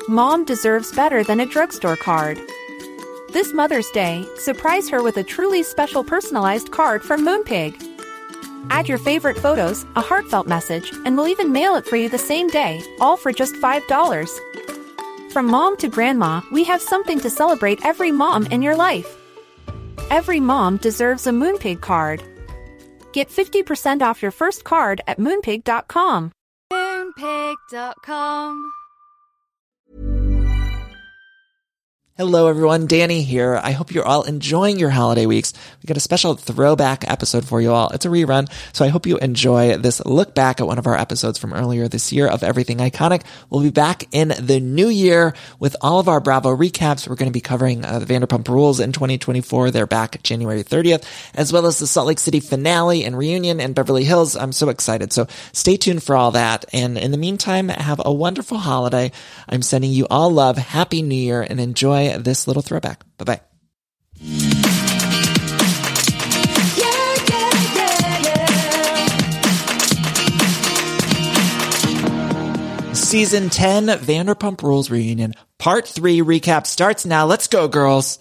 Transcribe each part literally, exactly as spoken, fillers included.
Mom deserves better than a drugstore card. This Mother's Day, surprise her with a truly special personalized card from Moonpig. Add your favorite photos, a heartfelt message, and we'll even mail it for you the same day, all for just five dollars. From mom to grandma, we have something to celebrate every mom in your life. Every mom deserves a Moonpig card. Get fifty percent off your first card at moonpig dot com. moonpig dot com. Hello everyone, Danny here. I hope you're all enjoying your holiday weeks. We got a special throwback episode for you all. It's a rerun, so I hope you enjoy this look back at one of our episodes from earlier this year of Everything Iconic. We'll be back in the new year with all of our Bravo recaps. We're going to be covering uh, the Vanderpump Rules in twenty twenty-four. They're back January thirtieth, as well as the Salt Lake City finale and reunion in Beverly Hills. I'm so excited. So stay tuned for all that. And in the meantime, have a wonderful holiday. I'm sending you all love. Happy New Year and enjoy this little throwback. Bye-bye. Yeah, yeah, yeah, yeah. Season ten, Vanderpump Rules Reunion, Part three recap starts now. Let's go, girls.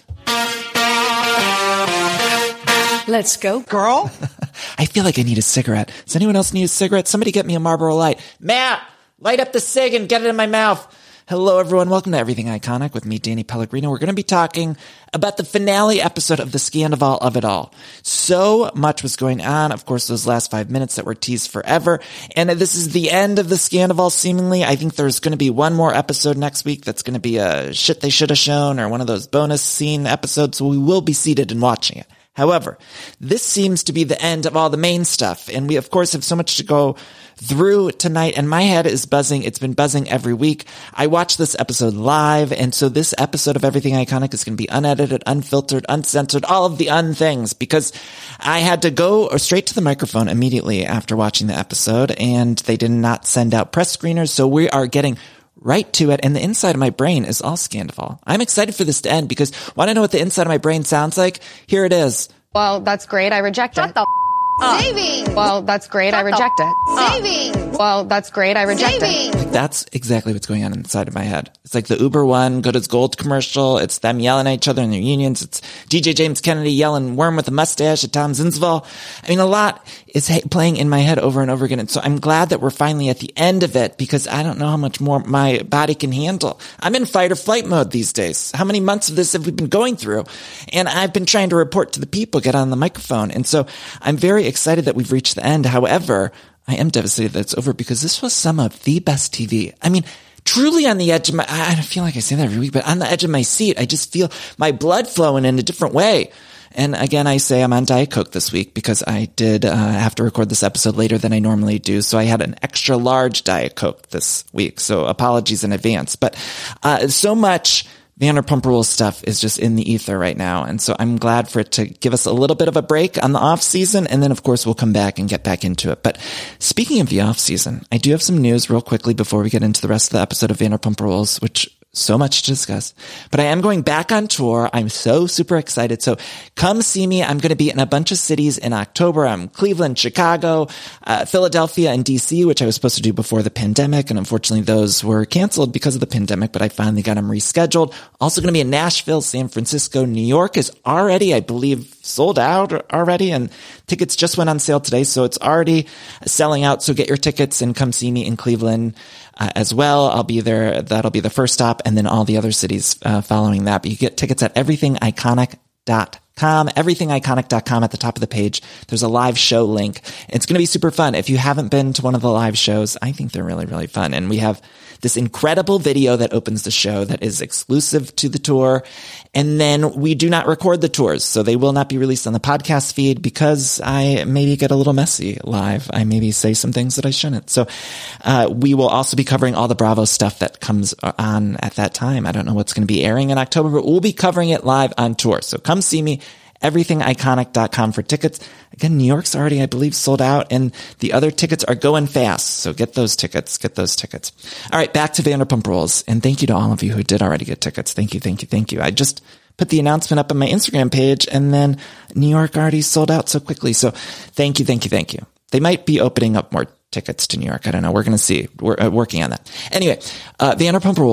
Let's go, girl. I feel like I need a cigarette. Does anyone else need a cigarette? Somebody get me a Marlboro Light. Matt, light up the cig and get it in my mouth. Hello, everyone. Welcome to Everything Iconic with me, Danny Pellegrino. We're going to be talking about the finale episode of the Scandoval of it all. So much was going on. Of course, those last five minutes that were teased forever. And this is the end of the Scandoval, seemingly. I think there's going to be one more episode next week that's going to be a shit they should have shown or one of those bonus scene episodes. So we will be seated and watching it. However, this seems to be the end of all the main stuff. And we, of course, have so much to go through tonight. And my head is buzzing. It's been buzzing every week. I watched this episode live. And so this episode of Everything Iconic is going to be unedited, unfiltered, uncensored, all of the un things, because I had to go straight to the microphone immediately after watching the episode. And they did not send out press screeners. So we are getting right to it, and the inside of my brain is all Scandoval. I'm excited for this to end because want to know what the inside of my brain sounds like? Here it is. Well, that's great. I reject Shut it. the f- up. Saving. Well, that's great. Shut I reject the it. f- Saving. Well, that's great. I reject Saving. it. That's exactly what's going on inside of my head. It's like the Uber One, Good as Gold commercial. It's them yelling at each other in their unions. It's D J James Kennedy yelling worm with a mustache at Tom Zinsval. I mean, a lot is playing in my head over and over again. And so I'm glad that we're finally at the end of it because I don't know how much more my body can handle. I'm in fight or flight mode these days. How many months of this have we been going through? And I've been trying to report to the people, get on the microphone. And so I'm very excited that we've reached the end. However, I am devastated that it's over because this was some of the best T V. I mean, truly on the edge of my, I feel like I say that every week, but on the edge of my seat, I just feel my blood flowing in a different way. And again, I say I'm on Diet Coke this week because I did uh, have to record this episode later than I normally do. So I had an extra large Diet Coke this week. So apologies in advance. But uh, so much Vanderpump Rules stuff is just in the ether right now. And so I'm glad for it to give us a little bit of a break on the off season. And then, of course, we'll come back and get back into it. But speaking of the off season, I do have some news real quickly before we get into the rest of the episode of Vanderpump Rules, which so much to discuss, but I am going back on tour. I'm so super excited. So come see me. I'm going to be in a bunch of cities in October. I'm Cleveland, Chicago, uh, Philadelphia, and D C, which I was supposed to do before the pandemic. And unfortunately, those were canceled because of the pandemic, but I finally got them rescheduled. Also going to be in Nashville, San Francisco, New York is already, I believe, sold out already. And tickets just went on sale today. So it's already selling out. So get your tickets and come see me in Cleveland. Uh, as well. I'll be there. That'll be the first stop, and then all the other cities uh, following that. But you get tickets at everything iconic dot com, everything iconic dot com at the top of the page. There's a live show link. It's going to be super fun. If you haven't been to one of the live shows, I think they're really, really fun. And we have this incredible video that opens the show that is exclusive to the tour. And then we do not record the tours, so they will not be released on the podcast feed because I maybe get a little messy live. I maybe say some things that I shouldn't. So uh, we will also be covering all the Bravo stuff that comes on at that time. I don't know what's going to be airing in October, but we'll be covering it live on tour. So come see me. everything iconic dot com for tickets. Again, New York's already, I believe, sold out, and the other tickets are going fast. So get those tickets. Get those tickets. All right, back to Vanderpump Rules. And thank you to all of you who did already get tickets. Thank you, thank you, thank you. I just put the announcement up on my Instagram page, and then New York already sold out so quickly. So thank you, thank you, thank you. They might be opening up more tickets to New York. I don't know. We're going to see. We're uh, working on that. Anyway, uh, Vanderpump Rules.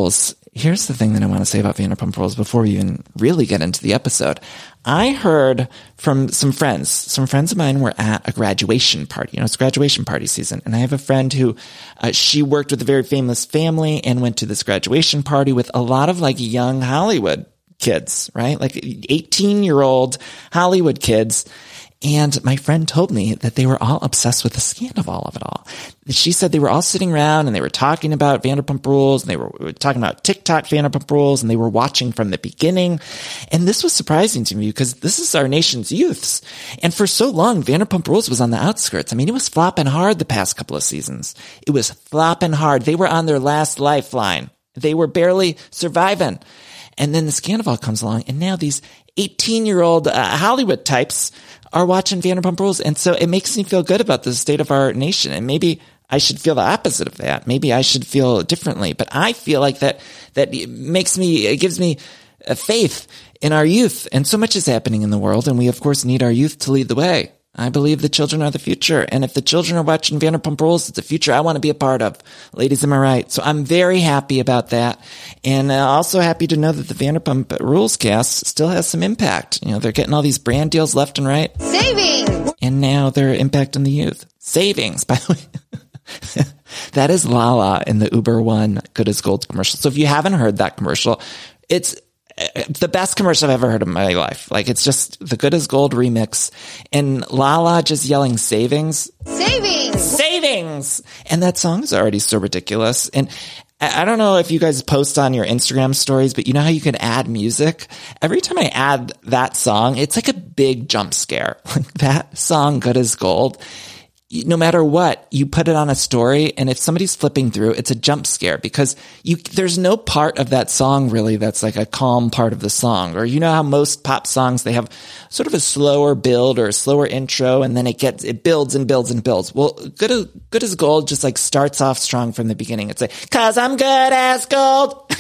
here's the thing that I want to say about Vanderpump Rules before we even really get into the episode. I heard from some friends, some friends of mine were at a graduation party. You know, it's graduation party season. And I have a friend who, uh, she worked with a very famous family and went to this graduation party with a lot of like young Hollywood kids, right? Like eighteen year old Hollywood kids. And my friend told me that they were all obsessed with the scandal of it all. She said they were all sitting around and they were talking about Vanderpump Rules, and they were talking about TikTok Vanderpump Rules, and they were watching from the beginning. And this was surprising to me because this is our nation's youths. And for so long, Vanderpump Rules was on the outskirts. I mean, it was flopping hard the past couple of seasons. It was flopping hard. They were on their last lifeline. They were barely surviving. And then the scandal comes along, and now these eighteen-year-old uh, Hollywood types are watching Vanderpump Rules. And so it makes me feel good about the state of our nation. And maybe I should feel the opposite of that. Maybe I should feel differently. But I feel like that, that makes me, it gives me a faith in our youth. And so much is happening in the world. And we, of course, need our youth to lead the way. I believe the children are the future. And if the children are watching Vanderpump Rules, it's a future I want to be a part of. Ladies, am I right? So I'm very happy about that. And uh, also happy to know that the Vanderpump Rules cast still has some impact. You know, they're getting all these brand deals left and right. Savings! And now they're impacting the youth. Savings, by the way. That is Lala in the Uber One Good as Gold commercial. So if you haven't heard that commercial, it's the best commercial I've ever heard in my life. Like, it's just the Good as Gold remix, and Lala just yelling savings. Savings! Savings! And that song is already so ridiculous. And I don't know if you guys post on your Instagram stories, but you know how you can add music? Every time I add that song, it's like a big jump scare. Like that song, Good as Gold, no matter what, you put it on a story, and if somebody's flipping through, it's a jump scare because you, there's no part of that song really that's like a calm part of the song. Or you know how most pop songs, they have sort of a slower build or a slower intro, and then it gets, it builds and builds and builds. Well, Good as, Good as Gold just like starts off strong from the beginning. It's like, 'cause I'm good as gold.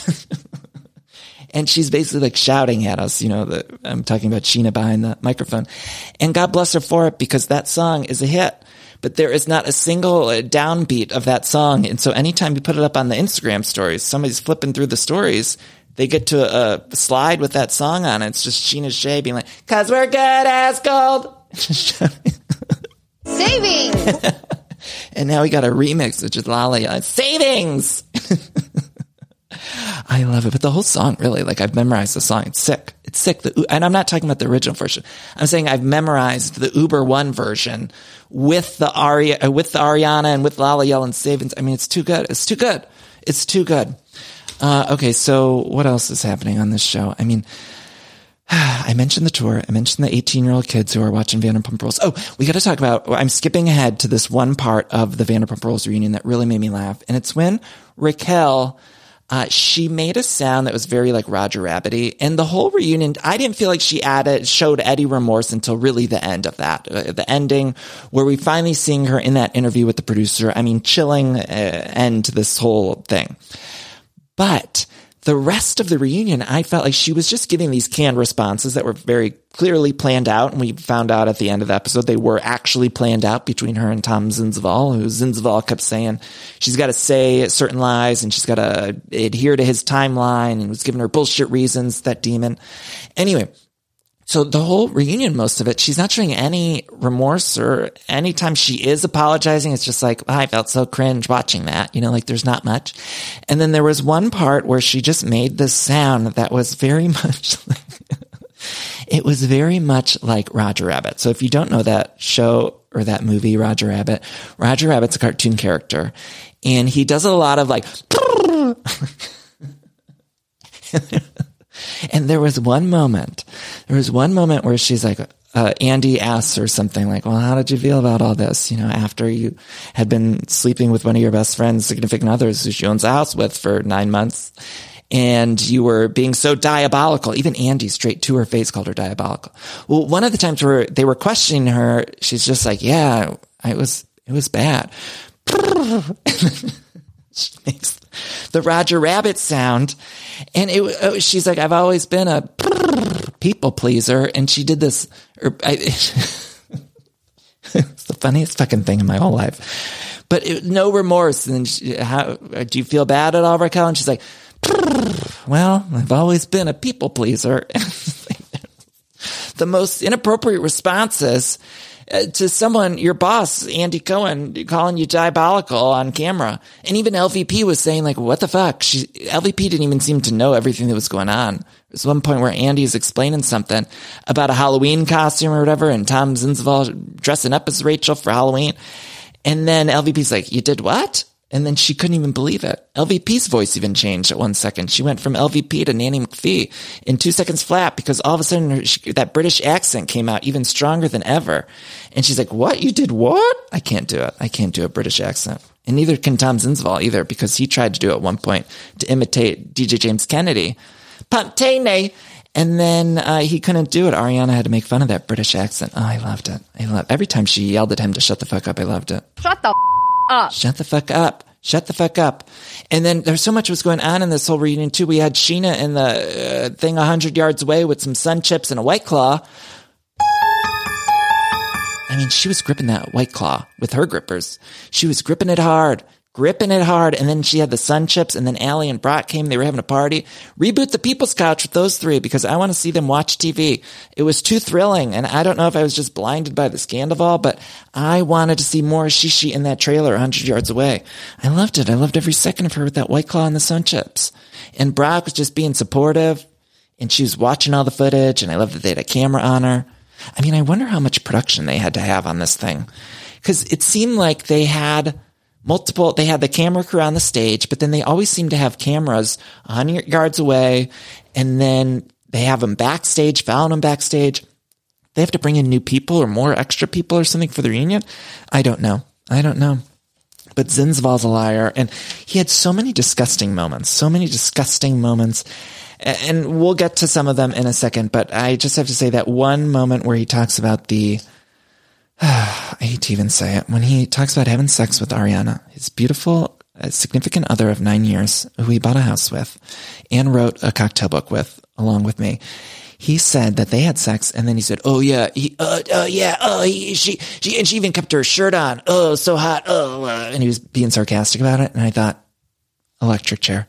And she's basically like shouting at us, you know, the, I'm talking about Sheena behind the microphone. And God bless her for it, because that song is a hit. But there is not a single downbeat of that song. And so anytime you put it up on the Instagram stories, somebody's flipping through the stories, they get to a, a slide with that song on it. It's just Sheena Shea being like, 'cause we're good as gold. Savings! And now we got a remix, which is Lala yelling, savings! I love it. But the whole song, really, like, I've memorized the song. It's sick. It's sick. The, and I'm not talking about the original version. I'm saying I've memorized the Uber One version with the Ari, uh, with the Ariana and with Lala yelling savings. I mean, it's too good. It's too good. It's too good. Uh, okay. So what else is happening on this show? I mean, I mentioned the tour. I mentioned the eighteen year old kids who are watching Vanderpump Rules. Oh, we got to talk about, I'm skipping ahead to this one part of the Vanderpump Rules reunion that really made me laugh. And it's when Raquel, Uh, she made a sound that was very like Roger Rabbit-y, and the whole reunion, I didn't feel like she added, showed any remorse until really the end of that, uh, the ending where we finally seeing her in that interview with the producer. I mean, chilling uh, end to this whole thing. But the rest of the reunion, I felt like she was just giving these canned responses that were very clearly planned out. And we found out at the end of the episode, they were actually planned out between her and Tom Zinzval, who Zinzval kept saying she's got to say certain lies and she's got to adhere to his timeline, and was giving her bullshit reasons, that demon. Anyway, so the whole reunion, most of it, she's not showing any remorse, or anytime she is apologizing, it's just like, oh, I felt so cringe watching that. You know, like there's not much. And then there was one part where she just made this sound that was very much like, it was very much like Roger Rabbit. So if you don't know that show or that movie, Roger Rabbit, Roger Rabbit's a cartoon character, and he does a lot of like, and there was one moment, there was one moment where she's like, uh, Andy asks her something like, well, how did you feel about all this? You know, after you had been sleeping with one of your best friends, significant others who she owns a house with for nine months, and you were being so diabolical. Even Andy, straight to her face, called her diabolical. Well, one of the times where they were questioning her, she's just like, yeah, it was, it was bad. She makes the Roger Rabbit sound. And it, she's like, I've always been a people pleaser. And she did this. Or I, it's the funniest fucking thing in my whole life. But it, no remorse. And she, how, do you feel bad at all, Raquel? And she's like, Well, I've always been a people pleaser. The most inappropriate responses uh, to someone, your boss, Andy Cohen, calling you diabolical on camera. And even L V P was saying, like, what the fuck? She, L V P didn't even seem to know everything that was going on. There was one point where Andy is explaining something about a Halloween costume or whatever, and Tom Zinsval dressing up as Rachel for Halloween. And then L V P's like, you did what? And then she couldn't even believe it. L V P's voice even changed at one second. She went from L V P to Nanny McPhee in two seconds flat because all of a sudden her, she, that British accent came out even stronger than ever. And she's like, what? You did what? I can't do it. I can't do a British accent. And neither can Tom Zinsval either, because he tried to do it at one point to imitate D J James Kennedy. Pantene. And then uh, he couldn't do it. Ariana had to make fun of that British accent. Oh, I loved it. I loved every time she yelled at him to shut the fuck up. I loved it. Shut the f- up. Shut the fuck up. Shut the fuck up. And then there's so much was going on in this whole reunion too. We had Sheena in the uh, thing a hundred yards away with some Sun Chips and a White Claw. I mean, she was gripping that White Claw with her grippers. She was gripping it hard, gripping it hard. And then she had the Sun Chips, and then Allie and Brock came. They were having a party. Reboot the People's Couch with those three, because I want to see them watch T V. It was too thrilling. And I don't know if I was just blinded by the Scandival, but I wanted to see more Shishi in that trailer a hundred yards away. I loved it. I loved every second of her with that White Claw and the Sun Chips. And Brock was just being supportive, and she was watching all the footage, and I loved that they had a camera on her. I mean, I wonder how much production they had to have on this thing, because it seemed like they had multiple, they had the camera crew on the stage, but then they always seem to have cameras a hundred yards away, and then they have them backstage, following them backstage. They have to bring in new people or more extra people or something for the reunion. I don't know. I don't know. But Zinsval's a liar, and he had so many disgusting moments, so many disgusting moments. And we'll get to some of them in a second, but I just have to say that one moment where he talks about the, uh, I hate to even say it, when he talks about having sex with Ariana, his beautiful, uh, significant other of nine years, who he bought a house with and wrote a cocktail book with, along with me. He said that they had sex, and then he said, oh yeah, he, uh, uh, yeah, oh, he, she, she, and she even kept her shirt on. Oh, so hot. Oh, uh, and he was being sarcastic about it. And I thought, electric chair.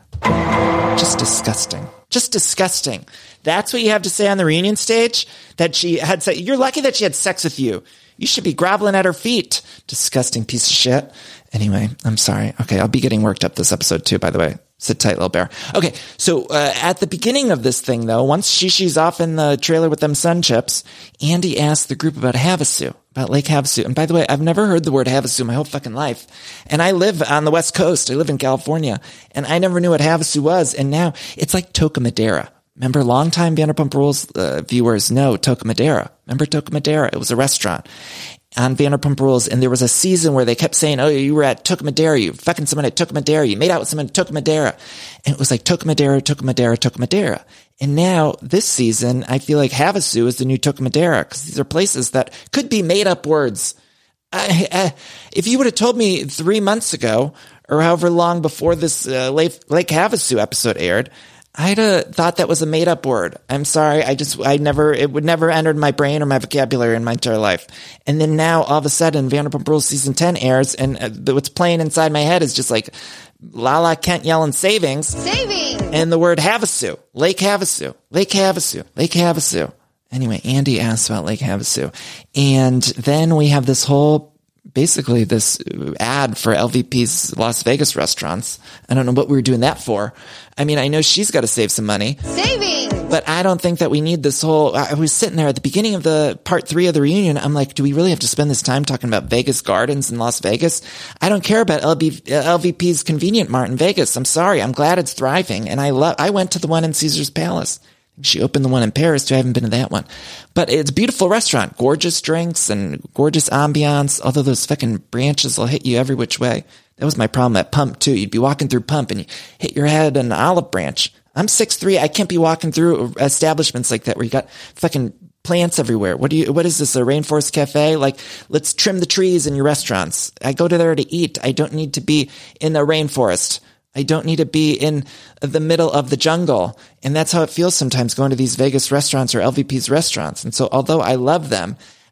Just disgusting. Just disgusting. That's what you have to say on the reunion stage? That she had sex. You're lucky that she had sex with you. You should be groveling at her feet. Disgusting piece of shit. Anyway, I'm sorry. Okay, I'll be getting worked up this episode too, by the way. Sit tight, little bear. Okay, so uh, at the beginning of this thing, though, once Shishi's off in the trailer with them Sun Chips, Andy asked the group about Havasu, about Lake Havasu. And by the way, I've never heard the word Havasu my whole fucking life. And I live on the West Coast. I live in California. And I never knew what Havasu was. And now it's like Toca Madera. Remember, longtime Vanderpump Rules uh, viewers know Toca Madera. Remember Toca Madera? It was a restaurant on Vanderpump Rules, and there was a season where they kept saying, oh, you were at Toca Madera, you fucking someone at Toca Madera, you made out with someone at Toca Madera. And it was like Toca Madera, Toca Madera, Toca Madera. And now, this season, I feel like Havasu is the new Toca Madera, because these are places that could be made-up words. I, I, if you would have told me three months ago, or however long before this uh, Lake, Lake Havasu episode aired, I'd have thought that was a made up word. I'm sorry. I just, I never, it would never enter my brain or my vocabulary in my entire life. And then now all of a sudden Vanderpump Rules season ten airs, and uh, what's playing inside my head is just like Lala Kent yelling savings. Savings! And the word Havasu. Lake Havasu. Lake Havasu. Lake Havasu. Anyway, Andy asked about Lake Havasu. And then we have this whole, basically this ad for L V P's Las Vegas restaurants. I don't know what we were doing that for. I mean, I know she's got to save some money. Savings! But I don't think that we need this whole, I was sitting there at the beginning of the part three of the reunion. I'm like, do we really have to spend this time talking about Vegas Gardens in Las Vegas? I don't care about L V P's Convenient Mart in Vegas. I'm sorry. I'm glad it's thriving. And I love, I went to the one in Caesar's Palace. She opened the one in Paris too. I haven't been to that one, but it's a beautiful restaurant, gorgeous drinks and gorgeous ambiance. Although those fucking branches will hit you every which way. That was my problem at Pump too. You'd be walking through Pump and you hit your head on an olive branch. I'm six three. I can't be walking through establishments like that where you got fucking plants everywhere. What do you, what is this? A rainforest cafe? Like, let's trim the trees in your restaurants. I go to there to eat. I don't need to be in the rainforest. I don't need to be in the middle of the jungle. And that's how it feels sometimes going to these Vegas restaurants or L V P's restaurants. And so although I love them,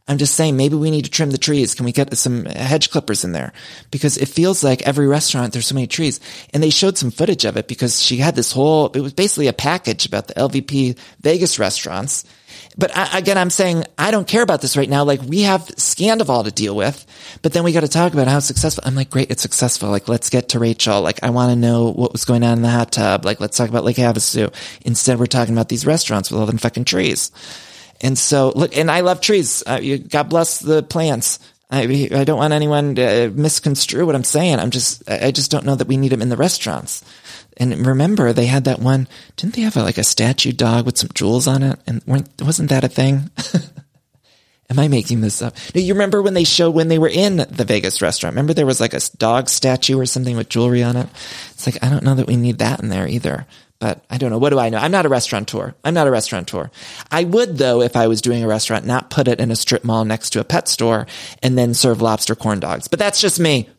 I'm just saying maybe we need to trim the trees. Can we get some hedge clippers in there? Because it feels like every restaurant, there's so many trees. And they showed some footage of it because she had this whole, it was basically a package about the L V P Vegas restaurants. But I, again, I'm saying I don't care about this right now. Like, we have Scandival to deal with, but then we got to talk about how successful. I'm like, great, it's successful. Like, let's get to Rachel. Like, I want to know what was going on in the hot tub. Like, let's talk about Lake Havasu. Instead, we're talking about these restaurants with all them fucking trees. And so, look, and I love trees. Uh, you, God bless the plants. I, I don't want anyone to misconstrue what I'm saying. I'm just, I just don't know that we need them in the restaurants. And remember, they had that one, didn't they have a, like a statue dog with some jewels on it? And weren't, wasn't that a thing? Am I making this up? No, you remember when they showed, when they were in the Vegas restaurant, remember there was like a dog statue or something with jewelry on it? It's like, I don't know that we need that in there either. But I don't know. What do I know? I'm not a restaurateur. I'm not a restaurateur. I would, though, if I was doing a restaurant, not put it in a strip mall next to a pet store and then serve lobster corn dogs. But that's just me.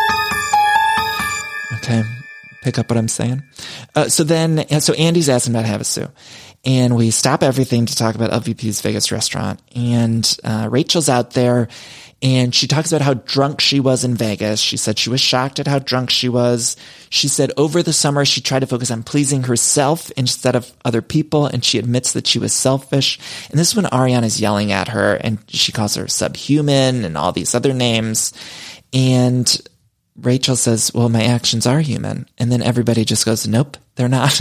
Okay. Pick up what I'm saying. Uh, so then, so Andy's asking about Havasu. And we stop everything to talk about L V P's Vegas restaurant. And uh, Rachel's out there, and she talks about how drunk she was in Vegas. She said she was shocked at how drunk she was. She said over the summer, she tried to focus on pleasing herself instead of other people, and she admits that she was selfish. And this is when Ariana's yelling at her, and she calls her subhuman and all these other names. And Rachel says, well, my actions are human. And then everybody just goes, nope, they're not.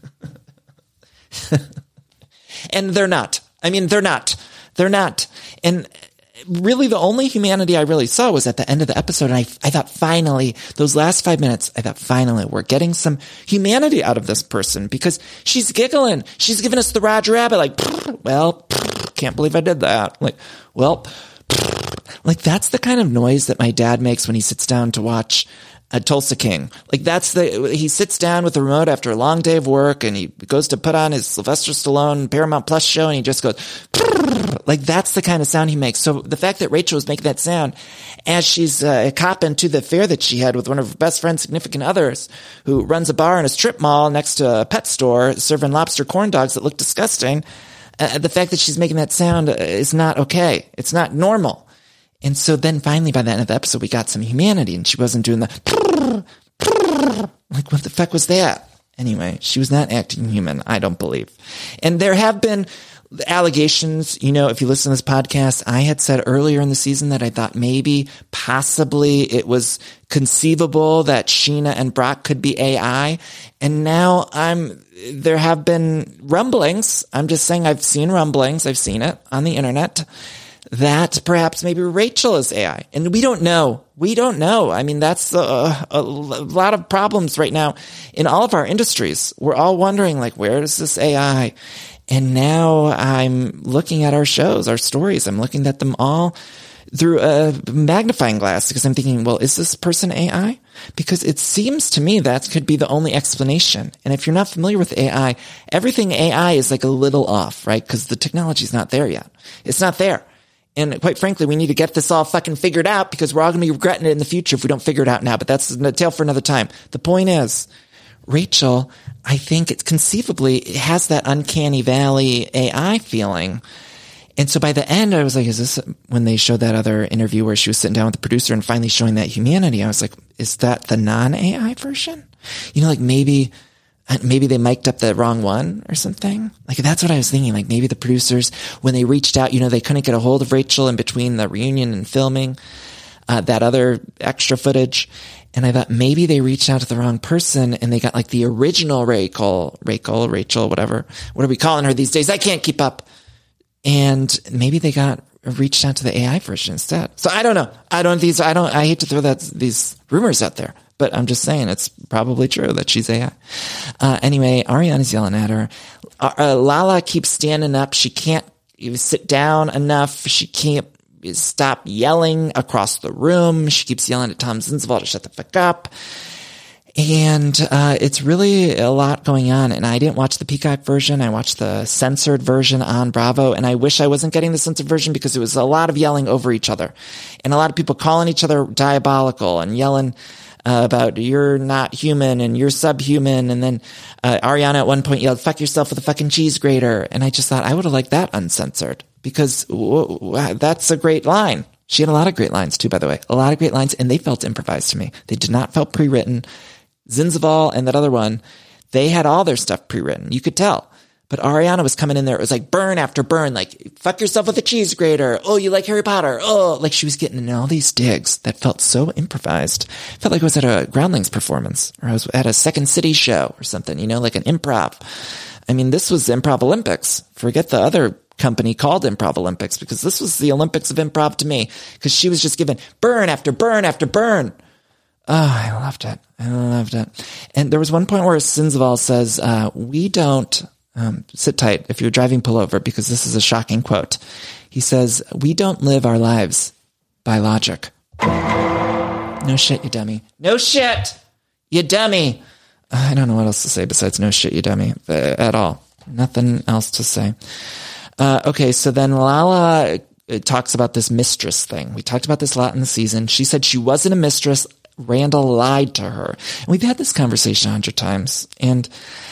And they're not. I mean, they're not. They're not. And really the only humanity I really saw was at the end of the episode. And I, I thought finally, those last five minutes, I thought finally we're getting some humanity out of this person because she's giggling. She's giving us the Roger Rabbit, like, well, can't believe I did that. Like, well, like that's the kind of noise that my dad makes when he sits down to watch a Tulsa King. Like that's the, he sits down with the remote after a long day of work and he goes to put on his Sylvester Stallone Paramount Plus show and he just goes, like that's the kind of sound he makes. So the fact that Rachel was making that sound as she's uh, copping to the affair that she had with one of her best friend's significant others who runs a bar in a strip mall next to a pet store serving lobster corn dogs that look disgusting. Uh, the fact that she's making that sound is not okay. It's not normal. And so then finally by the end of the episode, we got some humanity and she wasn't doing the like, what the fuck was that? Anyway, she was not acting human, I don't believe. And there have been allegations, you know, if you listen to this podcast, I had said earlier in the season that I thought maybe, possibly it was conceivable that Sheena and Brock could be A I. And now I'm, there have been rumblings. I'm just saying I've seen rumblings. I've seen it on the internet that perhaps maybe Rachel is A I. And we don't know. We don't know. I mean, that's a, a lot of problems right now in all of our industries. We're all wondering, like, where is this A I? And now I'm looking at our shows, our stories. I'm looking at them all through a magnifying glass because I'm thinking, well, is this person A I? Because it seems to me that could be the only explanation. And if you're not familiar with A I, everything A I is like a little off, right? Because the technology's not there yet. It's not there. And quite frankly, we need to get this all fucking figured out because we're all going to be regretting it in the future if we don't figure it out now. But that's a tale for another time. The point is, Rachel, I think it's conceivably it has that uncanny valley A I feeling. And so by the end, I was like, is this when they showed that other interview where she was sitting down with the producer and finally showing that humanity? I was like, is that the non-A I version? You know, like maybe, maybe they mic'd up the wrong one or something. Like that's what I was thinking. Like maybe the producers, when they reached out, you know, they couldn't get a hold of Rachel in between the reunion and filming, uh, that other extra footage. And I thought maybe they reached out to the wrong person and they got like the original Rachel, Rachel, Rachel, whatever. What are we calling her these days? I can't keep up. And maybe they got reached out to the A I version instead. So I don't know. I don't, these, I don't, I hate to throw that, these rumors out there, but I'm just saying it's probably true that she's A I. Uh, anyway, Ariana's yelling at her. Uh, uh, Lala keeps standing up. She can't sit down enough. She can't stop yelling across the room. She keeps yelling at Tom Zinsval to shut the fuck up. And uh it's really a lot going on. And I didn't watch the Peacock version. I watched the censored version on Bravo. And I wish I wasn't getting the censored version because it was a lot of yelling over each other. And a lot of people calling each other diabolical and yelling uh, about you're not human and you're subhuman. And then uh, Ariana at one point yelled, fuck yourself with a fucking cheese grater. And I just thought I would have liked that uncensored. because w- w- that's a great line. She had a lot of great lines too, by the way, a lot of great lines, and they felt improvised to me. They did not feel pre-written. Zinzval and that other one, they had all their stuff pre-written. You could tell. But Ariana was coming in there. It was like burn after burn, like fuck yourself with a cheese grater. Oh, you like Harry Potter. Oh, like she was getting in all these digs that felt so improvised. Felt like I was at a Groundlings performance, or I was at a Second City show or something, you know, like an improv. I mean, this was Improv Olympics. Forget the other company called Improv Olympics, because this was the Olympics of improv to me, because she was just giving burn after burn after burn. Oh, I loved it. I loved it. And there was one point where Zinzval says, uh, we don't, Um, sit tight. If you're driving, pull over, because this is a shocking quote. He says, we don't live our lives by logic. No shit, you dummy. No shit, you dummy. I don't know what else to say besides no shit, you dummy, uh, at all. Nothing else to say. Uh, okay, so then Lala talks about this mistress thing. We talked about this a lot in the season. She said she wasn't a mistress. Randall lied to her. And we've had this conversation a hundred times. And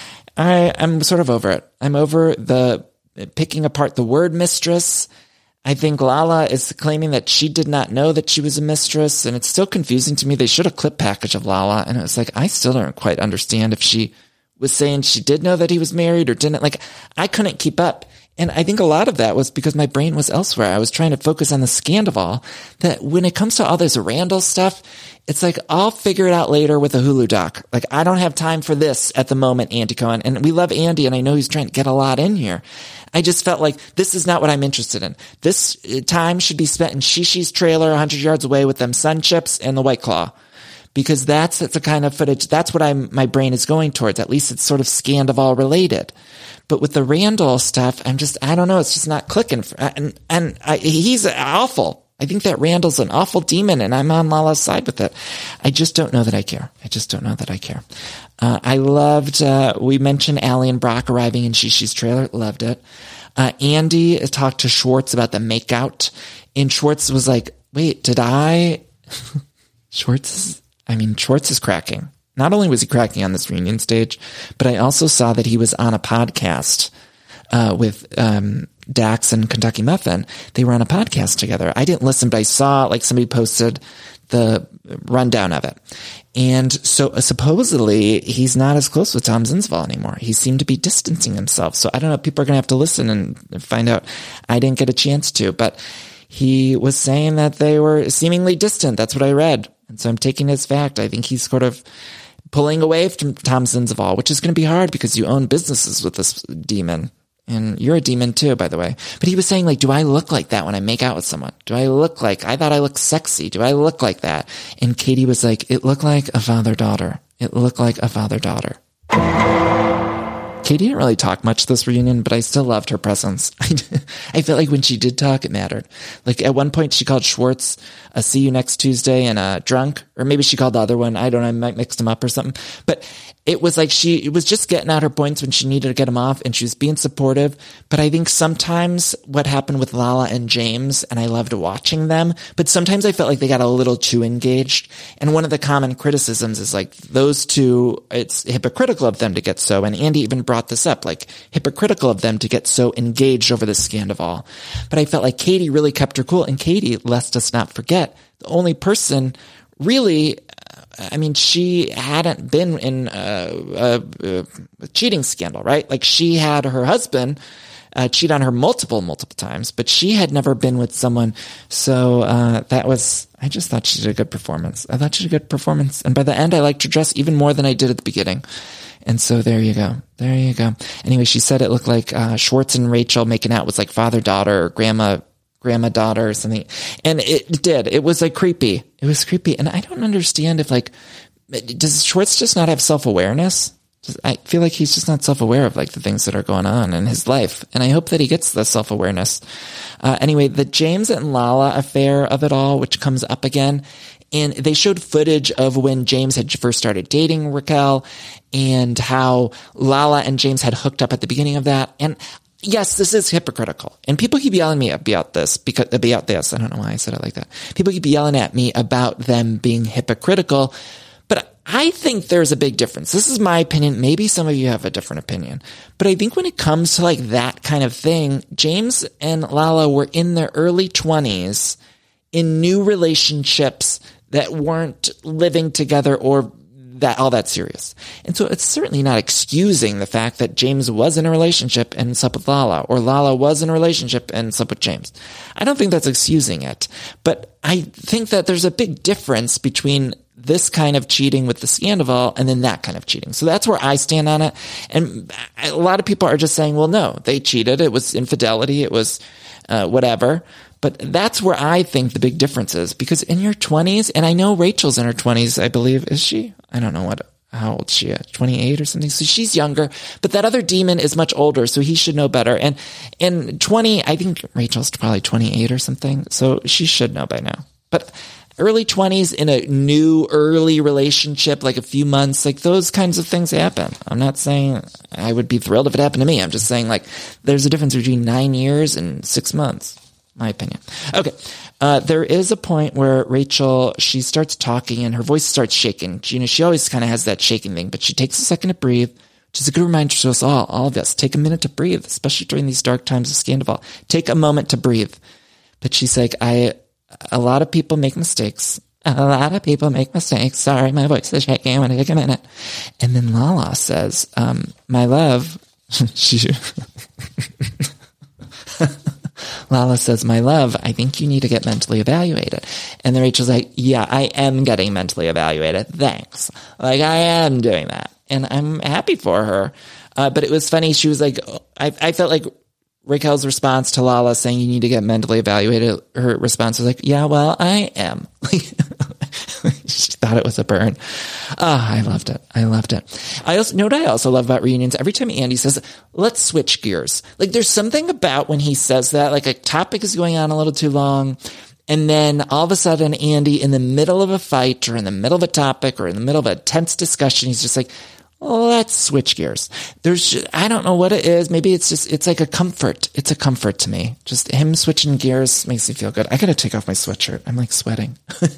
I, I'm sort of over it. I'm over the picking apart the word mistress. I think Lala is claiming that she did not know that she was a mistress, and it's still confusing to me. They showed a clip package of Lala, and it was like, I still don't quite understand if she was saying she did know that he was married or didn't. Like, I couldn't keep up. And I think a lot of that was because my brain was elsewhere. I was trying to focus on the Scandival, that when it comes to all this Randall stuff, it's like, I'll figure it out later with a Hulu doc. Like, I don't have time for this at the moment, Andy Cohen. And we love Andy, and I know he's trying to get a lot in here. I just felt like this is not what I'm interested in. This time should be spent in Shishi's trailer one hundred yards away with them Sun Chips and the White Claw. Because that's, that's the kind of footage, that's what I'm, my brain is going towards. At least it's sort of Scandival related. But with the Randall stuff, I'm just, I don't know, it's just not clicking. For, and and I, he's awful. I think that Randall's an awful demon, and I'm on Lala's side with it. I just don't know that I care. I just don't know that I care. Uh, I loved, uh, we mentioned Allie and Brock arriving in Shishi's trailer. Loved it. Uh, Andy talked to Schwartz about the makeout, and Schwartz was like, wait, did I? Schwartz is, I mean, Schwartz is cracking. Not only was he cracking on this reunion stage, but I also saw that he was on a podcast uh, with um, Dax and Kentucky Muffin. They were on a podcast together. I didn't listen, but I saw like somebody posted the rundown of it. And so uh, supposedly he's not as close with Tom Zinzval anymore. He seemed to be distancing himself. So I don't know. People are going to have to listen and find out. I didn't get a chance to, but he was saying that they were seemingly distant. That's what I read. And so I'm taking it as fact. I think he's sort of pulling away from Tom Zinzval, which is going to be hard because you own businesses with this demon. And you're a demon too, by the way. But he was saying, like, do I look like that when I make out with someone? Do I look like, I thought I looked sexy. Do I look like that? And Katie was like, it looked like a father-daughter. It looked like a father-daughter. Katie didn't really talk much this reunion, but I still loved her presence. I felt like when she did talk, it mattered. Like at one point she called Schwartz a see you next Tuesday and a drunk, or maybe she called the other one. I don't know. I might mix them up or something, but it was like she was just getting out her points when she needed to get them off, and she was being supportive. But I think sometimes what happened with Lala and James, and I loved watching them, but sometimes I felt like they got a little too engaged. And one of the common criticisms is like those two, it's hypocritical of them to get so, and Andy even brought this up, like hypocritical of them to get so engaged over the Scandival. But I felt like Katie really kept her cool, and Katie, lest us not forget, the only person really, I mean, she hadn't been in a, a, a cheating scandal, right? Like she had her husband uh, cheat on her multiple, multiple times, but she had never been with someone. So uh, that was, I just thought she did a good performance. I thought she did a good performance. And by the end, I liked her dress even more than I did at the beginning. And so there you go. There you go. Anyway, she said it looked like uh, Schwartz and Rachel making out was like father-daughter or grandma grandma daughter or something. And it did. It was like creepy. It was creepy. And I don't understand if like, does Schwartz just not have self-awareness? I feel like he's just not self-aware of like the things that are going on in his life. And I hope that he gets the self-awareness. Uh, anyway, the James and Lala affair of it all, which comes up again. And they showed footage of when James had first started dating Raquel and how Lala and James had hooked up at the beginning of that. And yes, this is hypocritical. And people keep yelling at me about this because about this. I don't know why I said it like that. People keep yelling at me about them being hypocritical. But I think there's a big difference. This is my opinion. Maybe some of you have a different opinion. But I think when it comes to like that kind of thing, James and Lala were in their early twenties in new relationships that weren't living together or that all that serious. And so it's certainly not excusing the fact that James was in a relationship and slept with Lala, or Lala was in a relationship and slept with James. I don't think that's excusing it. But I think that there's a big difference between this kind of cheating with the Scandival and then that kind of cheating. So that's where I stand on it. And a lot of people are just saying, well, no, they cheated. It was infidelity. It was uh, whatever. But that's where I think the big difference is, because in your twenties, and I know Rachel's in her twenties, I believe, is she? I don't know what, how old she is, twenty-eight or something. So she's younger, but that other demon is much older, so he should know better. And in twenty, I think Rachel's probably twenty-eight or something, so she should know by now. But early twenties in a new early relationship, like a few months, like those kinds of things happen. I'm not saying I would be thrilled if it happened to me. I'm just saying like there's a difference between nine years and six months. My opinion. Okay. Uh, there is a point where Rachel, she starts talking and her voice starts shaking. She, you know, she always kind of has that shaking thing, but she takes a second to breathe, which is a good reminder to us all, all of us. Take a minute to breathe, especially during these dark times of Scandival. Take a moment to breathe. But she's like, I, a lot of people make mistakes. A lot of people make mistakes. Sorry, my voice is shaking. I want to take a minute. And then Lala says, um, my love, she, Lala says, my love, I think you need to get mentally evaluated. And then Rachel's like, yeah, I am getting mentally evaluated. Thanks. Like, I am doing that. And I'm happy for her. Uh, but it was funny. She was like, I, I felt like Raquel's response to Lala saying you need to get mentally evaluated, her response was like, yeah, well, I am. She thought it was a burn. Oh, I loved it. I loved it. I also, know what I also love about reunions? Every time Andy says, let's switch gears. Like there's something about when he says that, like a topic is going on a little too long. And then all of a sudden, Andy, in the middle of a fight or in the middle of a topic or in the middle of a tense discussion, he's just like, let's switch gears. There's, I don't know what it is. Maybe it's just, it's like a comfort. It's a comfort to me. Just him switching gears makes me feel good. I gotta take off my sweatshirt. I'm like sweating.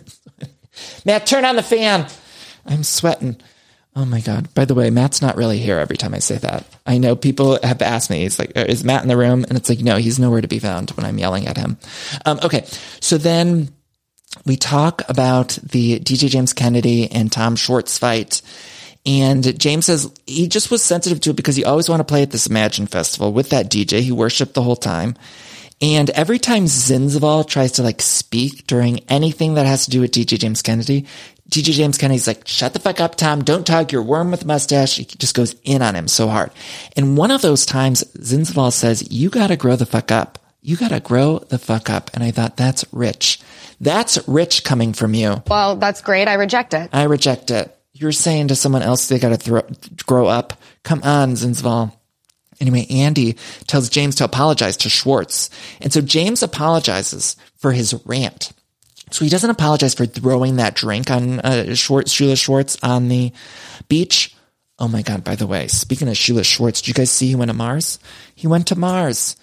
Matt, turn on the fan. I'm sweating. Oh my God. By the way, Matt's not really here every time I say that. I know people have asked me, he's like, is Matt in the room? And it's like, no, he's nowhere to be found when I'm yelling at him. Um, okay. So then we talk about the D J James Kennedy and Tom Schwartz fight. And James says he just was sensitive to it because he always wanted to play at this Imagine Festival with that D J he worshiped the whole time. And every time Zinzval tries to like speak during anything that has to do with D J James Kennedy, D J James Kennedy's like, shut the fuck up, Tom. Don't talk. You're a worm with a mustache. He just goes in on him so hard. And one of those times, Zinzval says, you got to grow the fuck up. You got to grow the fuck up. And I thought, that's rich. That's rich coming from you. Well, that's great. I reject it. I reject it. You're saying to someone else they got to grow up. Come on, Zinzval. Anyway, Andy tells James to apologize to Schwartz. And so James apologizes for his rant. So he doesn't apologize for throwing that drink on uh, Schwartz, Sheila Schwartz on the beach. Oh my God, by the way, speaking of Sheila Schwartz, did you guys see he went to Mars? He went to Mars.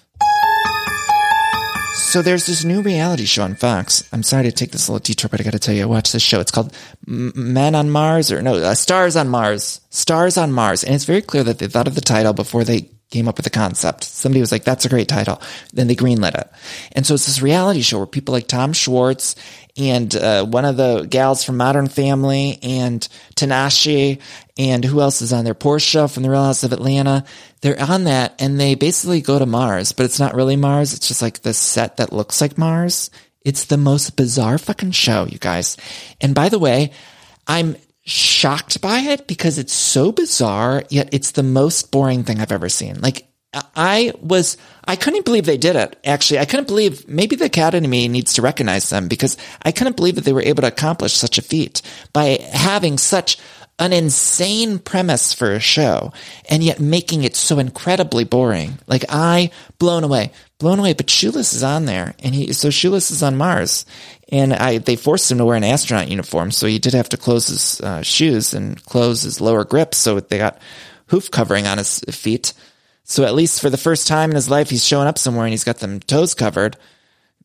So there's this new reality show on Fox. I'm sorry to take this little detour, but I got to tell you, I watched this show. It's called Men on Mars, or no, uh, Stars on Mars. Stars on Mars. And it's very clear that they thought of the title before they came up with the concept. Somebody was like, that's a great title. Then they greenlit it. And so it's this reality show where people like Tom Schwartz and uh, one of the gals from Modern Family and Tinashe and who else is on there? Portia from The Real House of Atlanta. They're on that and they basically go to Mars, but it's not really Mars. It's just like the set that looks like Mars. It's the most bizarre fucking show, you guys. And by the way, I'm shocked by it because it's so bizarre, yet it's the most boring thing I've ever seen. Like, I was, I couldn't believe they did it. Actually, I couldn't believe, maybe the Academy needs to recognize them because I couldn't believe that they were able to accomplish such a feat by having such an insane premise for a show and yet making it so incredibly boring. Like, I, blown away, blown away, but Shoeless is on there and he, so Shoeless is on Mars and I, they forced him to wear an astronaut uniform. So he did have to close his uh, shoes and close his lower grip. So they got hoof covering on his feet. So at least for the first time in his life, he's showing up somewhere and he's got them toes covered.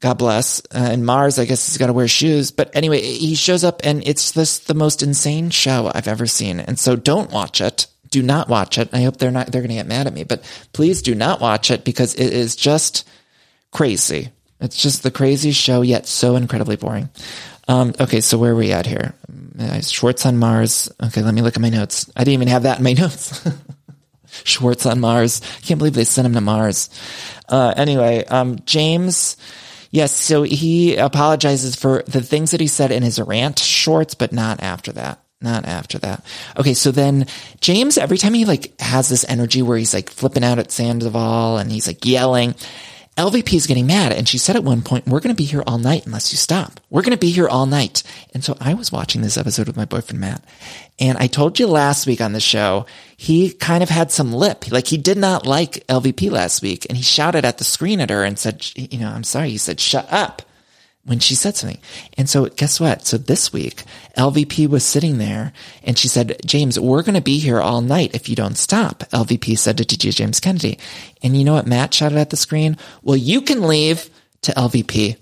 God bless. Uh, and Mars, I guess he's got to wear shoes. But anyway, he shows up and it's this the most insane show I've ever seen. And so don't watch it. Do not watch it. I hope they're not, they're going to get mad at me, but please do not watch it because it is just crazy. It's just the craziest show yet so incredibly boring. Um, okay. So where are we at here? Uh, Schwartz on Mars. Okay. Let me look at my notes. I didn't even have that in my notes. Schwartz on Mars. I can't believe they sent him to Mars. Uh, anyway, um, James, yes. So he apologizes for the things that he said in his rant, Schwartz, but not after that. Not after that. Okay, so then James, every time he like has this energy where he's like flipping out at Sandoval and he's like yelling, L V P is getting mad. And she said at one point, we're going to be here all night unless you stop. We're going to be here all night. And so I was watching this episode with my boyfriend, Matt. And I told you last week on the show, he kind of had some lip. Like he did not like L V P last week. And he shouted at the screen at her and said, you know, I'm sorry. He said, shut up. When she said something. And so guess what? So this week, L V P was sitting there and she said, James, we're going to be here all night if you don't stop. L V P said to D J James Kennedy. And you know what Matt shouted at the screen? Well, you can leave to L V P.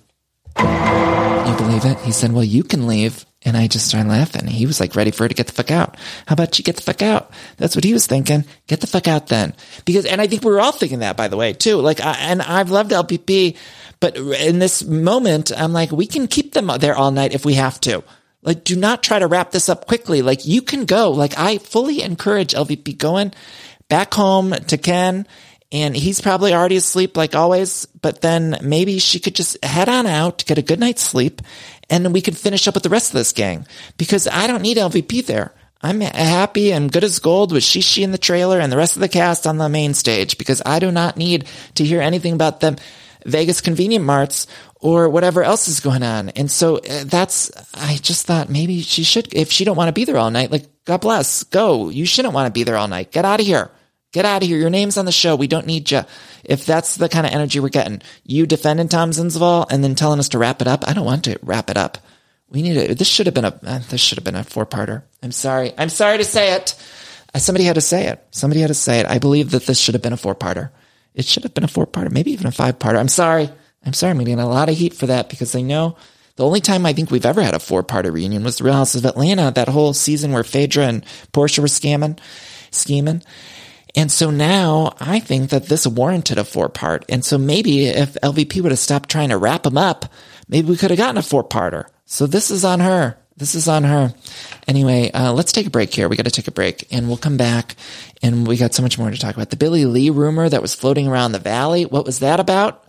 You believe it? He said, well, you can leave. And I just started laughing. He was like ready for her to get the fuck out. How about you get the fuck out? That's what he was thinking. Get the fuck out then. Because, and I think we were all thinking that, by the way, too. Like, I, and I've loved L V P, but in this moment, I'm like, we can keep them there all night if we have to. Like, do not try to wrap this up quickly. Like, you can go. Like, I fully encourage L V P going back home to Ken. And he's probably already asleep like always, but then maybe she could just head on out, get a good night's sleep, and then we could finish up with the rest of this gang. Because I don't need L V P there. I'm happy and good as gold with Shishi in the trailer and the rest of the cast on the main stage because I do not need to hear anything about them Vegas convenient marts or whatever else is going on. And so uh, that's, I just thought maybe she should, if she don't want to be there all night, like, God bless, go. You shouldn't want to be there all night. Get out of here. Get out of here. Your name's on the show. We don't need you. If that's the kind of energy we're getting, you defending Tom Zinsval and then telling us to wrap it up. I don't want to wrap it up. We need it. This should have been a, uh, this should have been a four parter. I'm sorry. I'm sorry to say it. Uh, somebody had to say it. Somebody had to say it. I believe that this should have been a four parter. It should have been a four parter, maybe even a five parter. I'm sorry. I'm sorry. I'm getting a lot of heat for that because I know the only time I think we've ever had a four parter reunion was the Real Houses of Atlanta, that whole season where Phaedra and Portia were scamming, scheming. And so now I think that this warranted a four-part. And so maybe if L V P would have stopped trying to wrap him up, maybe we could have gotten a four-parter. So this is on her. This is on her. Anyway, uh, let's take a break here. We got to take a break and we'll come back and we got so much more to talk about. The Billy Lee rumor that was floating around the valley. What was that about?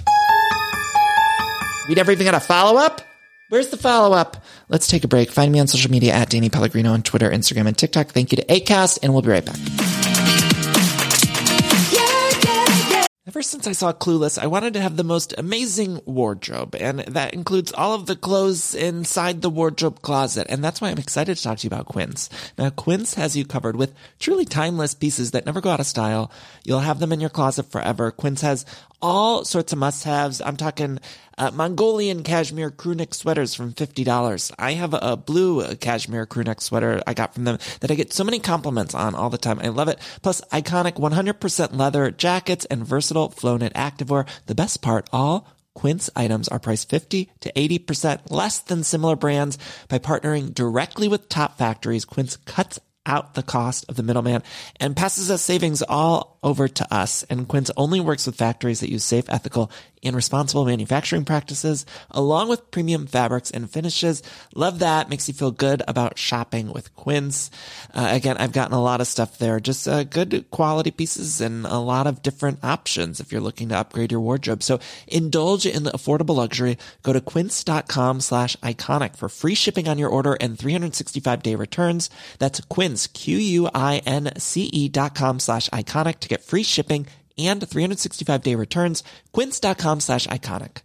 We never even got a follow-up? Where's the follow-up? Let's take a break. Find me on social media at Danny Pellegrino on Twitter, Instagram, and TikTok. Thank you to Acast and we'll be right back. Ever since I saw Clueless, I wanted to have the most amazing wardrobe, and that includes all of the clothes inside the wardrobe closet, and that's why I'm excited to talk to you about Quince. Now, Quince has you covered with truly timeless pieces that never go out of style. You'll have them in your closet forever. Quince has all sorts of must-haves. I'm talking uh, Mongolian cashmere crewneck sweaters from fifty dollars. I have a, a blue cashmere crewneck sweater I got from them that I get so many compliments on all the time. I love it. Plus, iconic one hundred percent leather jackets and versatile flow-knit activewear. The best part, all Quince items are priced fifty to eighty percent less than similar brands. By partnering directly with top factories, Quince cuts out the cost of the middleman and passes us savings all over to us. And Quince only works with factories that use safe, ethical, and responsible manufacturing practices, along with premium fabrics and finishes. Love that. Makes you feel good about shopping with Quince. Uh, again, I've gotten a lot of stuff there, just uh, good quality pieces and a lot of different options if you're looking to upgrade your wardrobe. So indulge in the affordable luxury. Go to quince.com slash iconic for free shipping on your order and three hundred sixty-five day returns. That's Quince, Q-U-I-N-C-E dot com slash iconic to get free shipping and three hundred sixty-five day returns. Quince.com slash iconic.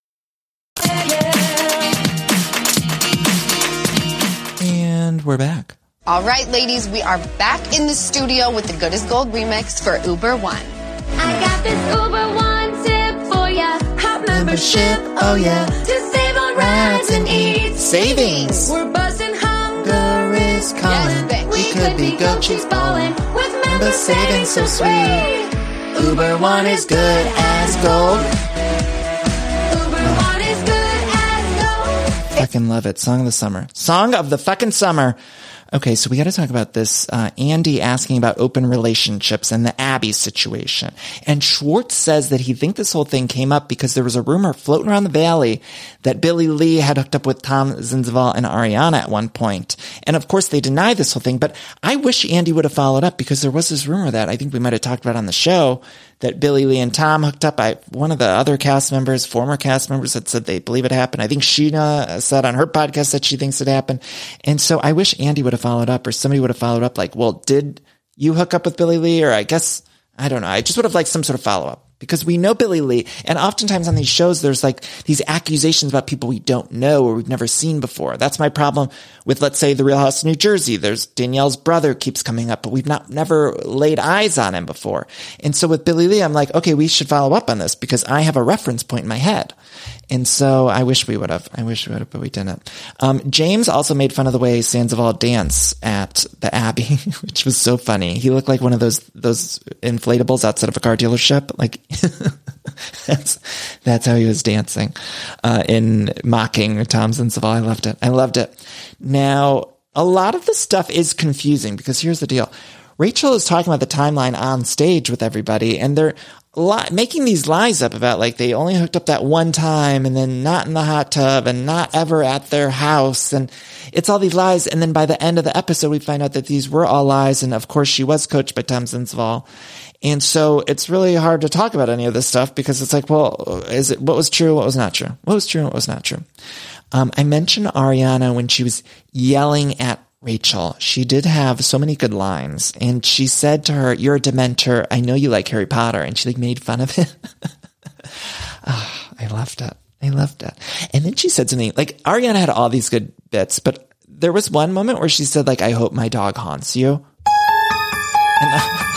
And we're back. All right, ladies, we are back in the studio with the Good as Gold remix for Uber One. I got this Uber One tip for ya. Hot membership, oh yeah. To save on rides and eats. Savings. We're buzzing hunger is calling. Yes, we could be go cheese balling with member savings so sweet. Uber One is good as gold. Uber One is good fucking love it. Song of the summer. Song of the fucking summer. Okay, so we got to talk about this. Uh, Andy asking about open relationships and the Abby situation. And Schwartz says that he thinks this whole thing came up because there was a rumor floating around the valley that Billy Lee had hooked up with Tom Zinzval and Ariana at one point. And of course, they deny this whole thing, but I wish Andy would have followed up because there was this rumor that I think we might have talked about on the show that Billy Lee and Tom hooked up. I, one of the other cast members, former cast members, had said they believe it happened. I think Sheena said on her podcast that she thinks it happened. And so I wish Andy would have followed up or somebody would have followed up like, well, did you hook up with Billy Lee? Or I guess, I don't know. I just would have liked some sort of follow up. Because we know Billy Lee, and oftentimes on these shows, there's like these accusations about people we don't know or we've never seen before. That's my problem with, let's say, The Real House of New Jersey. There's Danielle's brother keeps coming up, but we've not never laid eyes on him before. And so with Billy Lee, I'm like, okay, we should follow up on this because I have a reference point in my head. And so I wish we would have. I wish we would have, but we didn't. Um, James also made fun of the way Sandoval danced at the Abbey, which was so funny. He looked like one of those those inflatables outside of a car dealership. Like that's that's how he was dancing uh, in mocking Tom Sandoval. I loved it. I loved it. Now, a lot of the stuff is confusing because here's the deal. Rachel is talking about the timeline on stage with everybody, and they're li- making these lies up about like they only hooked up that one time and then not in the hot tub and not ever at their house. And it's all these lies. And then by the end of the episode, we find out that these were all lies. And of course, she was coached by Tom Sandoval. And so it's really hard to talk about any of this stuff because it's like, well, is it, what was true? What was not true? What was true? What was not true? Um, I mentioned Ariana when she was yelling at Rachel. She did have so many good lines, and she said to her, "You're a Dementor. I know you like Harry Potter," and she like made fun of it. Oh, I loved it. I loved it. And then she said something like Ariana had all these good bits, but there was one moment where she said like, "I hope my dog haunts you." And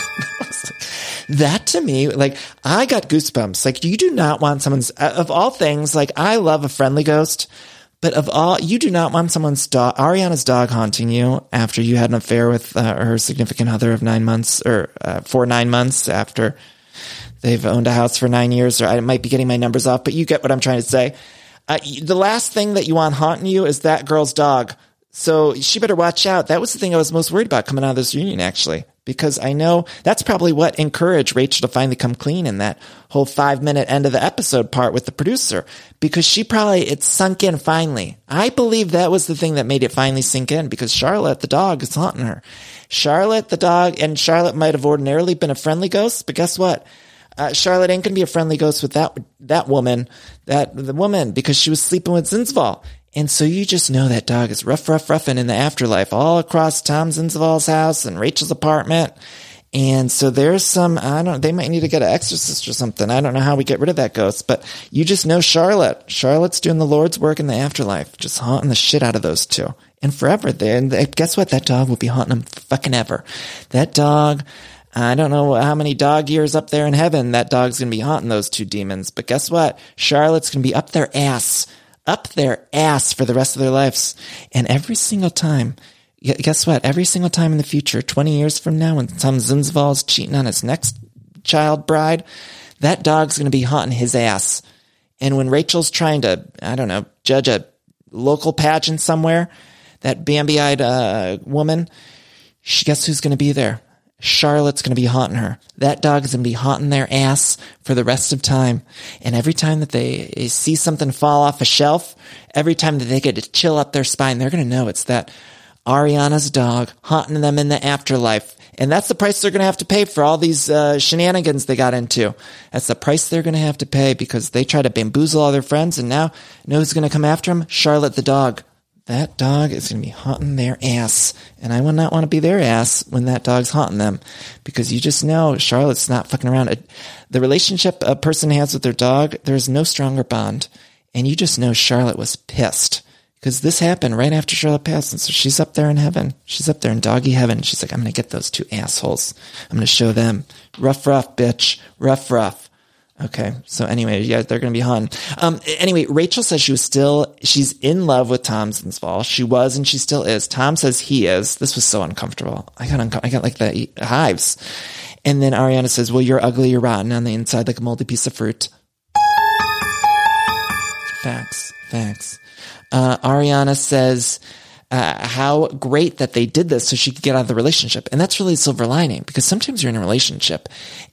that to me, like, I got goosebumps. Like, you do not want someone's, of all things, like, I love a friendly ghost. But of all, you do not want someone's dog, Ariana's dog haunting you after you had an affair with uh, her significant other of nine months or uh, for nine months after they've owned a house for nine years. Or I might be getting my numbers off, but you get what I'm trying to say. Uh, the last thing that you want haunting you is that girl's dog. So she better watch out. That was the thing I was most worried about coming out of this reunion, actually, because I know that's probably what encouraged Rachel to finally come clean in that whole five minute end of the episode part with the producer, because she probably, it sunk in finally. I believe that was the thing that made it finally sink in, because Charlotte, the dog, is haunting her. Charlotte, the dog, and Charlotte might have ordinarily been a friendly ghost, but guess what? Uh, Charlotte ain't gonna be a friendly ghost with that, that woman, that, the woman, because she was sleeping with Zinzval. And so you just know that dog is rough, rough, roughing in the afterlife all across Tom Zinzval's house and Rachel's apartment. And so there's some, I don't, they might need to get an exorcist or something. I don't know how we get rid of that ghost, but you just know Charlotte. Charlotte's doing the Lord's work in the afterlife, just haunting the shit out of those two. And forever. And guess what? That dog will be haunting them fucking ever. That dog, I don't know how many dog years up there in heaven that dog's going to be haunting those two demons. But guess what? Charlotte's going to be up their ass. Up their ass for the rest of their lives. And every single time, guess what? Every single time in the future, twenty years from now, when Tom Zinzval is cheating on his next child bride, that dog's going to be haunting his ass. And when Rachel's trying to, I don't know, judge a local pageant somewhere, that Bambi-eyed uh, woman, she, guess who's going to be there? Charlotte's going to be haunting her. That dog is going to be haunting their ass for the rest of time. And every time that they see something fall off a shelf, every time that they get to chill up their spine, they're going to know it's that Ariana's dog haunting them in the afterlife. And that's the price they're going to have to pay for all these uh, shenanigans they got into. That's the price they're going to have to pay because they try to bamboozle all their friends. And now, you know who's going to come after them? Charlotte the dog. That dog is going to be haunting their ass. And I would not want to be their ass when that dog's haunting them. Because you just know Charlotte's not fucking around. The relationship a person has with their dog, there's no stronger bond. And you just know Charlotte was pissed. Because this happened right after Charlotte passed. And so she's up there in heaven. She's up there in doggy heaven. She's like, I'm going to get those two assholes. I'm going to show them. Rough, rough, bitch. Rough, rough. Okay. So anyway, yeah, they're going to be haunted. Um, anyway, Rachel says she was still, she's in love with Tom Zinzval. She was and she still is. Tom says he is. This was so uncomfortable. I got, unco- I got like the hives. And then Ariana says, well, you're ugly, you're rotten on the inside like a moldy piece of fruit. Facts. Facts. uh, Ariana says uh, how great that they did this so she could get out of the relationship. And that's really a silver lining, because sometimes you're in a relationship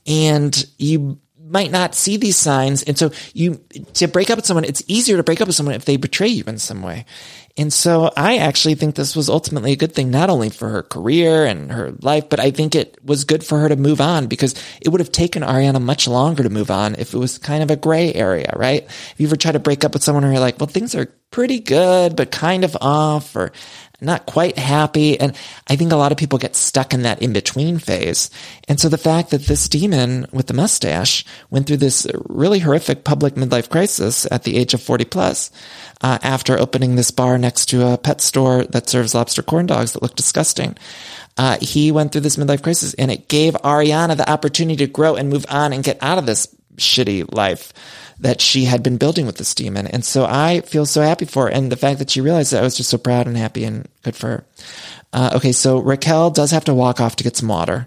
and you might not see these signs. And so you, to break up with someone, it's easier to break up with someone if they betray you in some way. And so I actually think this was ultimately a good thing, not only for her career and her life, but I think it was good for her to move on, because it would have taken Ariana much longer to move on if it was kind of a gray area, right? If you ever try to break up with someone where you're like, well, things are pretty good, but kind of off, or not quite happy. And I think a lot of people get stuck in that in-between phase. And so the fact that this demon with the mustache went through this really horrific public midlife crisis at the age of forty plus, uh, after opening this bar next to a pet store that serves lobster corn dogs that look disgusting. Uh, he went through this midlife crisis, and it gave Ariana the opportunity to grow and move on and get out of this shitty life that she had been building with this demon. And so I feel so happy for her. And the fact that she realized that, I was just so proud and happy and good for her. Uh, okay. So Raquel does have to walk off to get some water.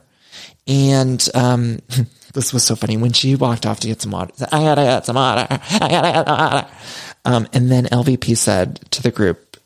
And, um, this was so funny when she walked off to get some water. I gotta get some water. I gotta get some water. Um, and then L V P said to the group,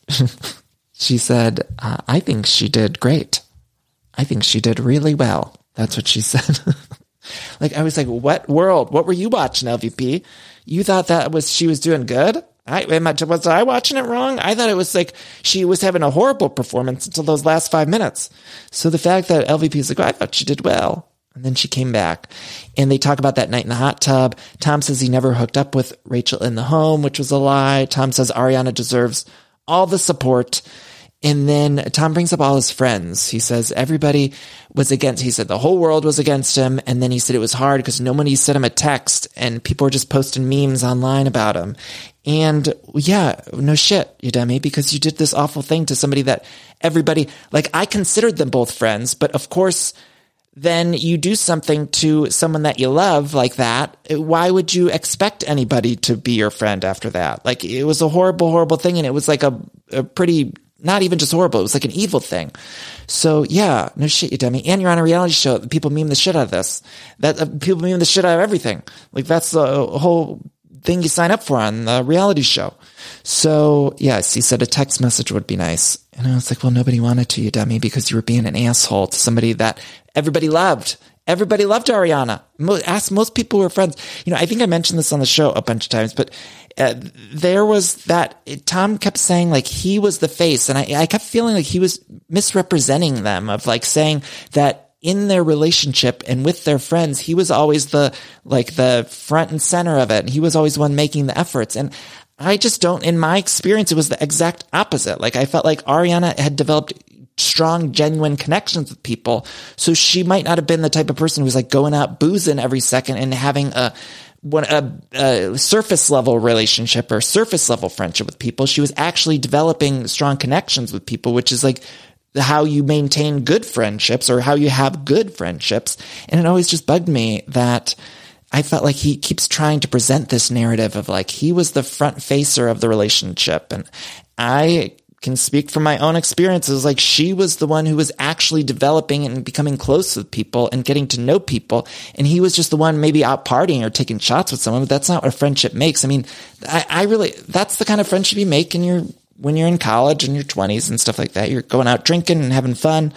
she said, uh, I think she did great. I think she did really well. That's what she said. Like, I was like, what world? What were you watching, L V P? You thought that was, she was doing good? I, am I, was I watching it wrong? I thought it was like she was having a horrible performance until those last five minutes. So the fact that L V P is like, oh, I thought she did well. And then she came back, and they talk about that night in the hot tub. Tom says he never hooked up with Rachel in the home, which was a lie. Tom says Ariana deserves all the support. And then Tom brings up all his friends. He says everybody was against, he said the whole world was against him. And then he said it was hard because nobody sent him a text, and people were just posting memes online about him. And yeah, no shit, you dummy, because you did this awful thing to somebody that everybody, like, I considered them both friends, but of course, then you do something to someone that you love like that. Why would you expect anybody to be your friend after that? Like, it was a horrible, horrible thing. And it was like a, a pretty, not even just horrible. It was like an evil thing. So yeah, no shit, you dummy. And you're on a reality show. People meme the shit out of this. That uh, people meme the shit out of everything. Like, that's the whole thing you sign up for on the reality show. So yes, he said a text message would be nice. And I was like, well, nobody wanted to, you dummy, because you were being an asshole to somebody that everybody loved. Everybody loved Ariana. Most, ask most people who were friends. You know, I think I mentioned this on the show a bunch of times, but uh, there was that, Tom kept saying like he was the face. And I, I kept feeling like he was misrepresenting them, of like saying that in their relationship and with their friends, he was always the, like the front and center of it. And he was always the one making the efforts. And I just don't, in my experience, it was the exact opposite. Like, I felt like Ariana had developed strong, genuine connections with people. So she might not have been the type of person who was like going out boozing every second and having a, a, a surface level relationship or surface level friendship with people. She was actually developing strong connections with people, which is like how you maintain good friendships or how you have good friendships. And it always just bugged me that I felt like he keeps trying to present this narrative of like he was the front facer of the relationship. And I can speak from my own experiences. Like, she was the one who was actually developing and becoming close with people and getting to know people. And he was just the one maybe out partying or taking shots with someone, but that's not what a friendship makes. I mean, I, I really, that's the kind of friendship you make in your, when you're in college in your twenties and stuff like that. You're going out drinking and having fun.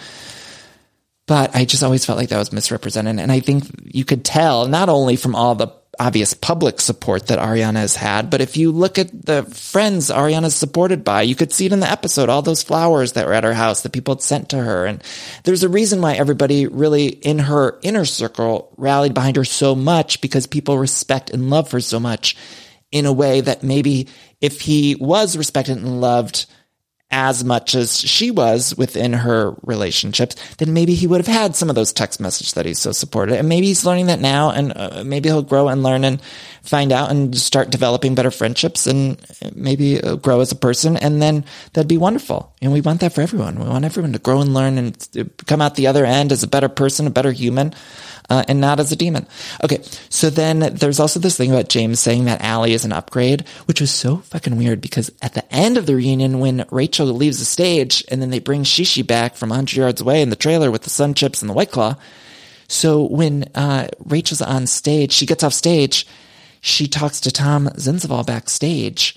But I just always felt like that was misrepresented. And I think you could tell not only from all the obvious public support that Ariana has had, but if you look at the friends Ariana's supported by, you could see it in the episode, all those flowers that were at her house that people had sent to her. And there's a reason why everybody really in her inner circle rallied behind her so much, because people respect and love her so much in a way that maybe if he was respected and loved as much as she was within her relationships, then maybe he would have had some of those text messages that he's so supported. And maybe he's learning that now, and uh, maybe he'll grow and learn and find out and start developing better friendships and maybe grow as a person. And then that'd be wonderful. And we want that for everyone. We want everyone to grow and learn and come out the other end as a better person, a better human. Uh, and not as a demon. Okay, so then there's also this thing about James saying that Allie is an upgrade, which was so fucking weird, because at the end of the reunion, when Rachel leaves the stage and then they bring Shishi back from one hundred yards away in the trailer with the Sun Chips and the White Claw. So when uh, Rachel's on stage, she gets off stage, she talks to Tom Zinzval backstage,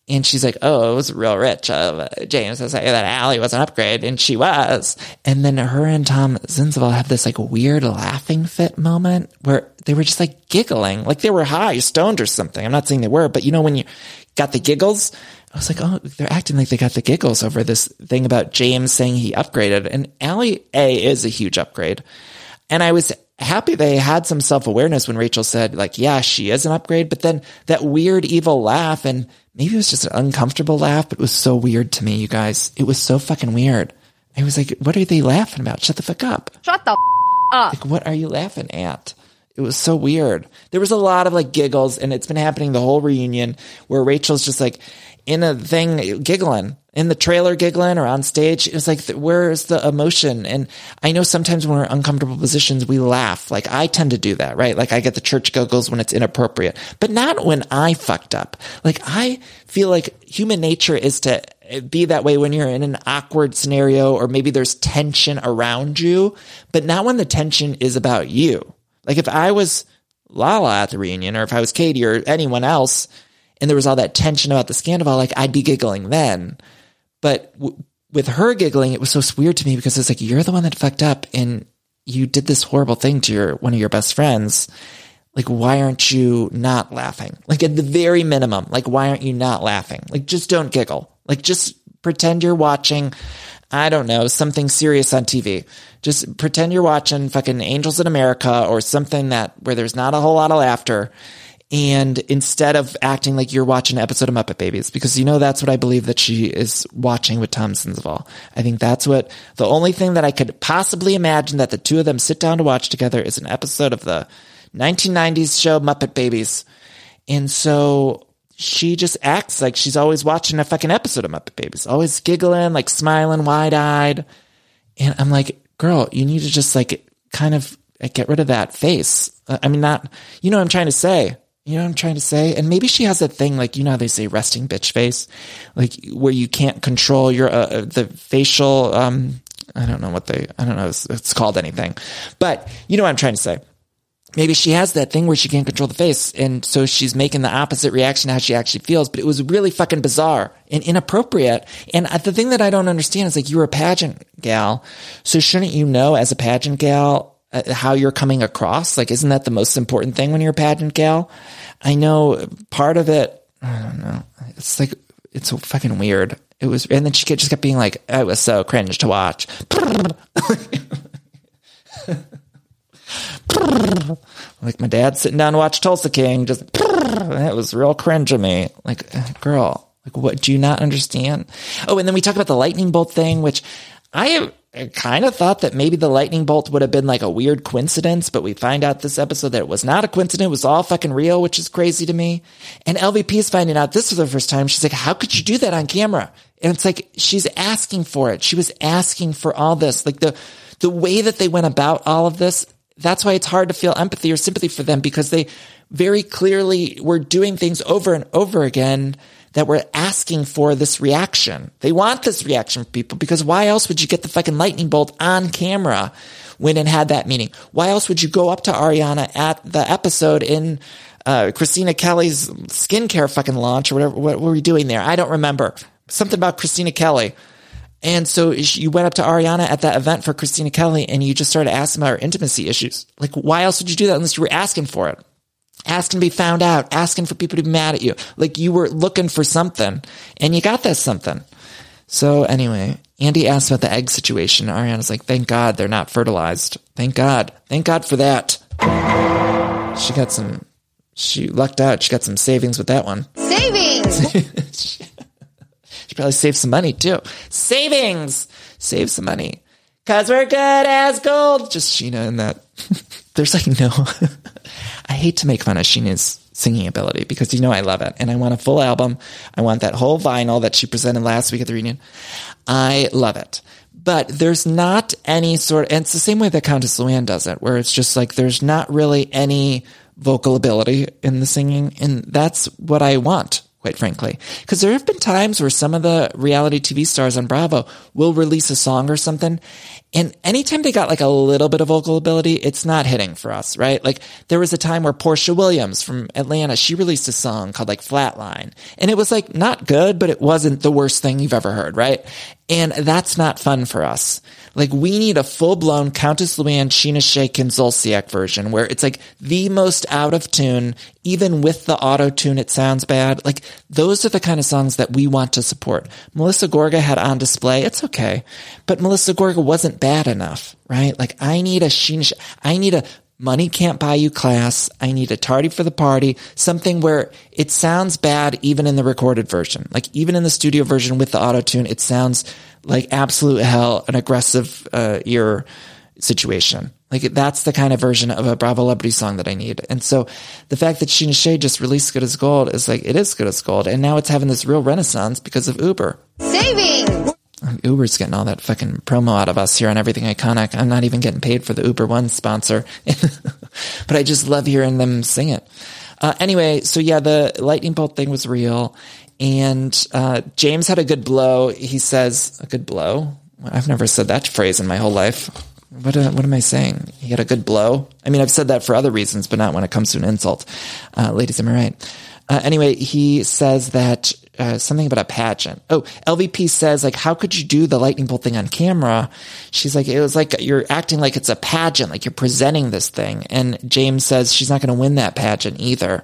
And she's like, oh, it was real rich of uh, James to say that Allie was an upgrade, and she was. And then her and Tom Zinzval have this like weird laughing fit moment where they were just like giggling, like they were high, stoned or something. I'm not saying they were, but you know, when you got the giggles, I was like, oh, they're acting like they got the giggles over this thing about James saying he upgraded. And Allie A is a huge upgrade. And I was happy they had some self-awareness when Rachel said, like, yeah, she is an upgrade. But then that weird, evil laugh, and maybe it was just an uncomfortable laugh, but it was so weird to me, you guys. It was so fucking weird. I was like, what are they laughing about? Shut the fuck up. Shut the f- up. Like, what are you laughing at? It was so weird. There was a lot of like giggles, and it's been happening the whole reunion where Rachel's just like in a thing giggling, in the trailer giggling or on stage. It was like, where's the emotion? And I know sometimes when we're in uncomfortable positions, we laugh. Like I tend to do that, right? Like I get the church giggles when it's inappropriate, but not when I fucked up. Like I feel like human nature is to be that way when you're in an awkward scenario, or maybe there's tension around you, but not when the tension is about you. Like if I was Lala at the reunion, or if I was Katie or anyone else, and there was all that tension about the scandal, like I'd be giggling then. But w- with her giggling, it was so weird to me because it's like, you're the one that fucked up and you did this horrible thing to your, one of your best friends. Like, why aren't you not laughing? Like at the very minimum, like, why aren't you not laughing? Like, just don't giggle. Like, just pretend you're watching, I don't know, something serious on T V. Just pretend you're watching fucking Angels in America or something that where there's not a whole lot of laughter. And instead of acting like you're watching an episode of Muppet Babies, because you know that's what I believe that she is watching with Tom Zinzval. I think that's what, the only thing that I could possibly imagine that the two of them sit down to watch together is an episode of the nineteen nineties show Muppet Babies. And so she just acts like she's always watching a fucking episode of Muppet Babies, always giggling, like smiling, wide-eyed. And I'm like, girl, you need to just like kind of get rid of that face. I mean, not, you know what I'm trying to say. You know what I'm trying to say? And maybe she has that thing, like, you know how they say resting bitch face? Like, where you can't control your, uh, the facial, um, I don't know what they, I don't know, it's, it's called anything. But you know what I'm trying to say? Maybe she has that thing where she can't control the face. And so she's making the opposite reaction to how she actually feels. But it was really fucking bizarre and inappropriate. And the thing that I don't understand is, like, you were a pageant gal. So shouldn't you know as a pageant gal uh, how you're coming across? Like, isn't that the most important thing when you're a pageant gal? I know part of it, I don't know. It's like, it's so fucking weird. It was, and then she just kept being like, it was so cringe to watch. Like my dad sitting down to watch Tulsa King, just, it was real cringe of me. Like, girl, like, what, do you not understand? Oh, and then we talk about the lightning bolt thing, which I kind of thought that maybe the lightning bolt would have been like a weird coincidence, but we find out this episode that it was not a coincidence. It was all fucking real, which is crazy to me. And L V P is finding out this for the first time. She's like, how could you do that on camera? And it's like, she's asking for it. She was asking for all this. Like the, the way that they went about all of this, that's why it's hard to feel empathy or sympathy for them, because they very clearly were doing things over and over again that were asking for this reaction. They want this reaction from people, because why else would you get the fucking lightning bolt on camera when it had that meaning? Why else would you go up to Ariana at the episode in uh, Christina Kelly's skincare fucking launch or whatever? What were we doing there? I don't remember. Something about Christina Kelly. And so you went up to Ariana at that event for Christina Kelly and you just started asking about her intimacy issues. Like, why else would you do that unless you were asking for it? Asking to be found out, asking for people to be mad at you. Like, you were looking for something and you got that something. So anyway, Andy asked about the egg situation. Ariana's like, thank God they're not fertilized. Thank God. Thank God for that. She got some, she lucked out. She got some savings with that one. Savings! She probably saved some money too. Savings! Save some money. Cause we're good as gold. Just Sheena and that. There's like no, I hate to make fun of Sheena's singing ability because you know I love it. And I want a full album. I want that whole vinyl that she presented last week at the reunion. I love it. But there's not any sort, and it's the same way that Countess Luann does it, where it's just like there's not really any vocal ability in the singing. And that's what I want. quite frankly. Because there have been times where some of the reality T V stars on Bravo will release a song or something, and anytime they got like a little bit of vocal ability, it's not hitting for us, right? Like there was a time where Portia Williams from Atlanta, she released a song called like Flatline, and it was like not good, but it wasn't the worst thing you've ever heard, right? And that's not fun for us. Like we need a full-blown Countess Luann, Sheena Shea, Ken Zolciak version where it's like the most out of tune, even with the auto-tune it sounds bad. Like those are the kind of songs that we want to support. Melissa Gorga had On Display. It's okay. But Melissa Gorga wasn't bad enough, right? Like I need a Sheena Shea, I need a Money Can't Buy You Class. I need a Tardy for the Party, something where it sounds bad even in the recorded version. Like even in the studio version with the auto-tune, it sounds like absolute hell, an aggressive uh, ear situation. Like that's the kind of version of a Bravo Celebrity song that I need. And so the fact that Sheena Shea just released Good as Gold is like, it is good as gold. And now it's having this real renaissance because of Uber. Saving! Uber's getting all that fucking promo out of us here on Everything Iconic. I'm not even getting paid for the Uber One sponsor, but I just love hearing them sing it. Uh, anyway, so yeah, the lightning bolt thing was real. And uh, James had a good blow. He says, a good blow? I've never said that phrase in my whole life. What uh, what am I saying? He had a good blow? I mean, I've said that for other reasons, but not when it comes to an insult. Uh, ladies, am I right? Uh, anyway, he says that uh, something about a pageant. Oh, L V P says, like, how could you do the lightning bolt thing on camera? She's like, it was like you're acting like it's a pageant, like you're presenting this thing. And James says she's not going to win that pageant either.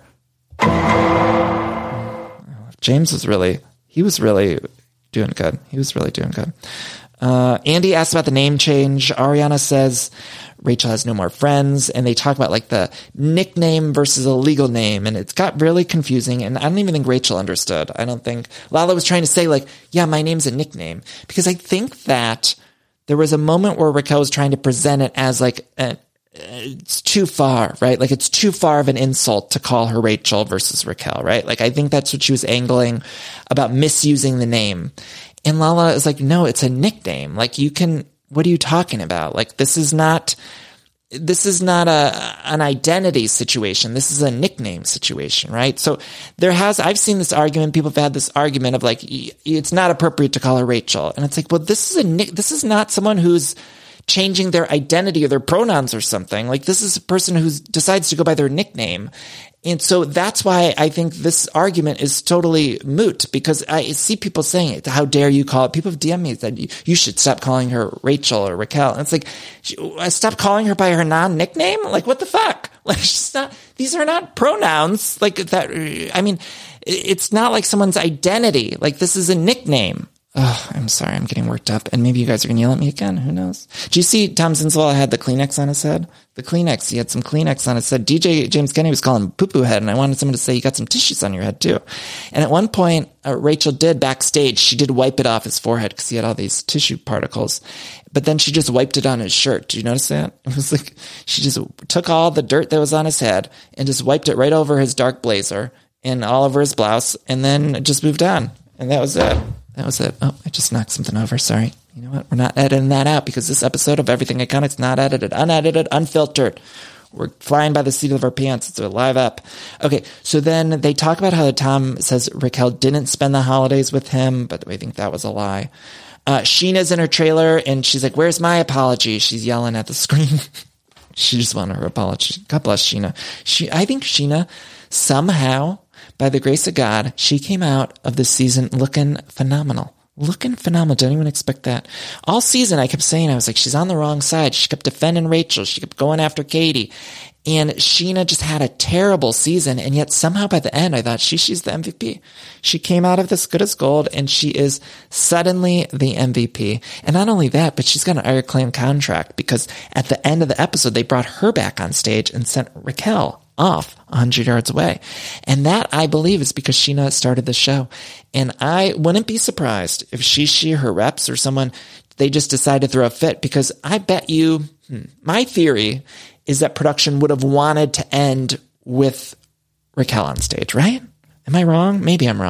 James was really, he was really doing good. He was really doing good. Uh, Andy asked about the name change. Ariana says Rachel has no more friends, and they talk about like the nickname versus a legal name, and it's got really confusing, and I don't even think Rachel understood. I don't think Lala was trying to say like, yeah, my name's a nickname, because I think that there was a moment where Raquel was trying to present it as like a, it's too far, right? Like it's too far of an insult to call her Rachel versus Raquel, right? Like I think that's what she was angling about, misusing the name. And Lala is like, no, it's a nickname. Like you can, what are you talking about? Like this is not, this is not a, an identity situation. This is a nickname situation, right? So there has, I've seen this argument. People have had this argument of like, it's not appropriate to call her Rachel. And it's like, well, this is a nick, this is not someone who's changing their identity or their pronouns or something. Like this is a person who decides to go by their nickname. And so that's why I think this argument is totally moot, because I see people saying it. How dare you call it? People have D M'd me that you should stop calling her Rachel or Raquel. And it's like, stop calling her by her non-nickname? Like, what the fuck? Like, she's not, these are not pronouns. Like that, I mean, it's not like someone's identity. Like this is a nickname. Oh, I'm sorry. I'm getting worked up. And maybe you guys are going to yell at me again. Who knows? Do you see Tom Zinswell had the Kleenex on his head? The Kleenex. He had some Kleenex on his head. D J James Kennedy was calling him poo-poo head. And I wanted someone to say, you got some tissues on your head too. And at one point, uh, Rachel did backstage. She did wipe it off his forehead because he had all these tissue particles. But then she just wiped it on his shirt. Did you notice that? It was like, she just took all the dirt that was on his head and just wiped it right over his dark blazer and all over his blouse, and then just moved on. And that was it. That was it. Oh, I just knocked something over. Sorry. You know what? We're not editing that out because this episode of Everything Iconic's not edited, unedited, unfiltered. We're flying by the seat of our pants. It's a live up. Okay. So then they talk about how Tom says Raquel didn't spend the holidays with him, but I think that was a lie. Uh, Sheena's in her trailer and she's like, where's my apology? She's yelling at the screen. She just wanted her apology. God bless Sheena. She, I think Sheena somehow, by the grace of God, she came out of this season looking phenomenal. Looking phenomenal. Didn't even expect that. All season, I kept saying, I was like, she's on the wrong side. She kept defending Rachel. She kept going after Katie. And Sheena just had a terrible season. And yet somehow by the end, I thought, she, she's the M V P. She came out of this good as gold, and she is suddenly the M V P. And not only that, but she's got an Iron Claim contract, because at the end of the episode, they brought her back on stage and sent Raquel off one hundred yards away. And that, I believe, is because Sheena started the show. And I wouldn't be surprised if she, she, her reps or someone, they just decided to throw a fit, because I bet you, hmm, my theory is that production would have wanted to end with Raquel on stage, right? Am I wrong? Maybe I'm wrong.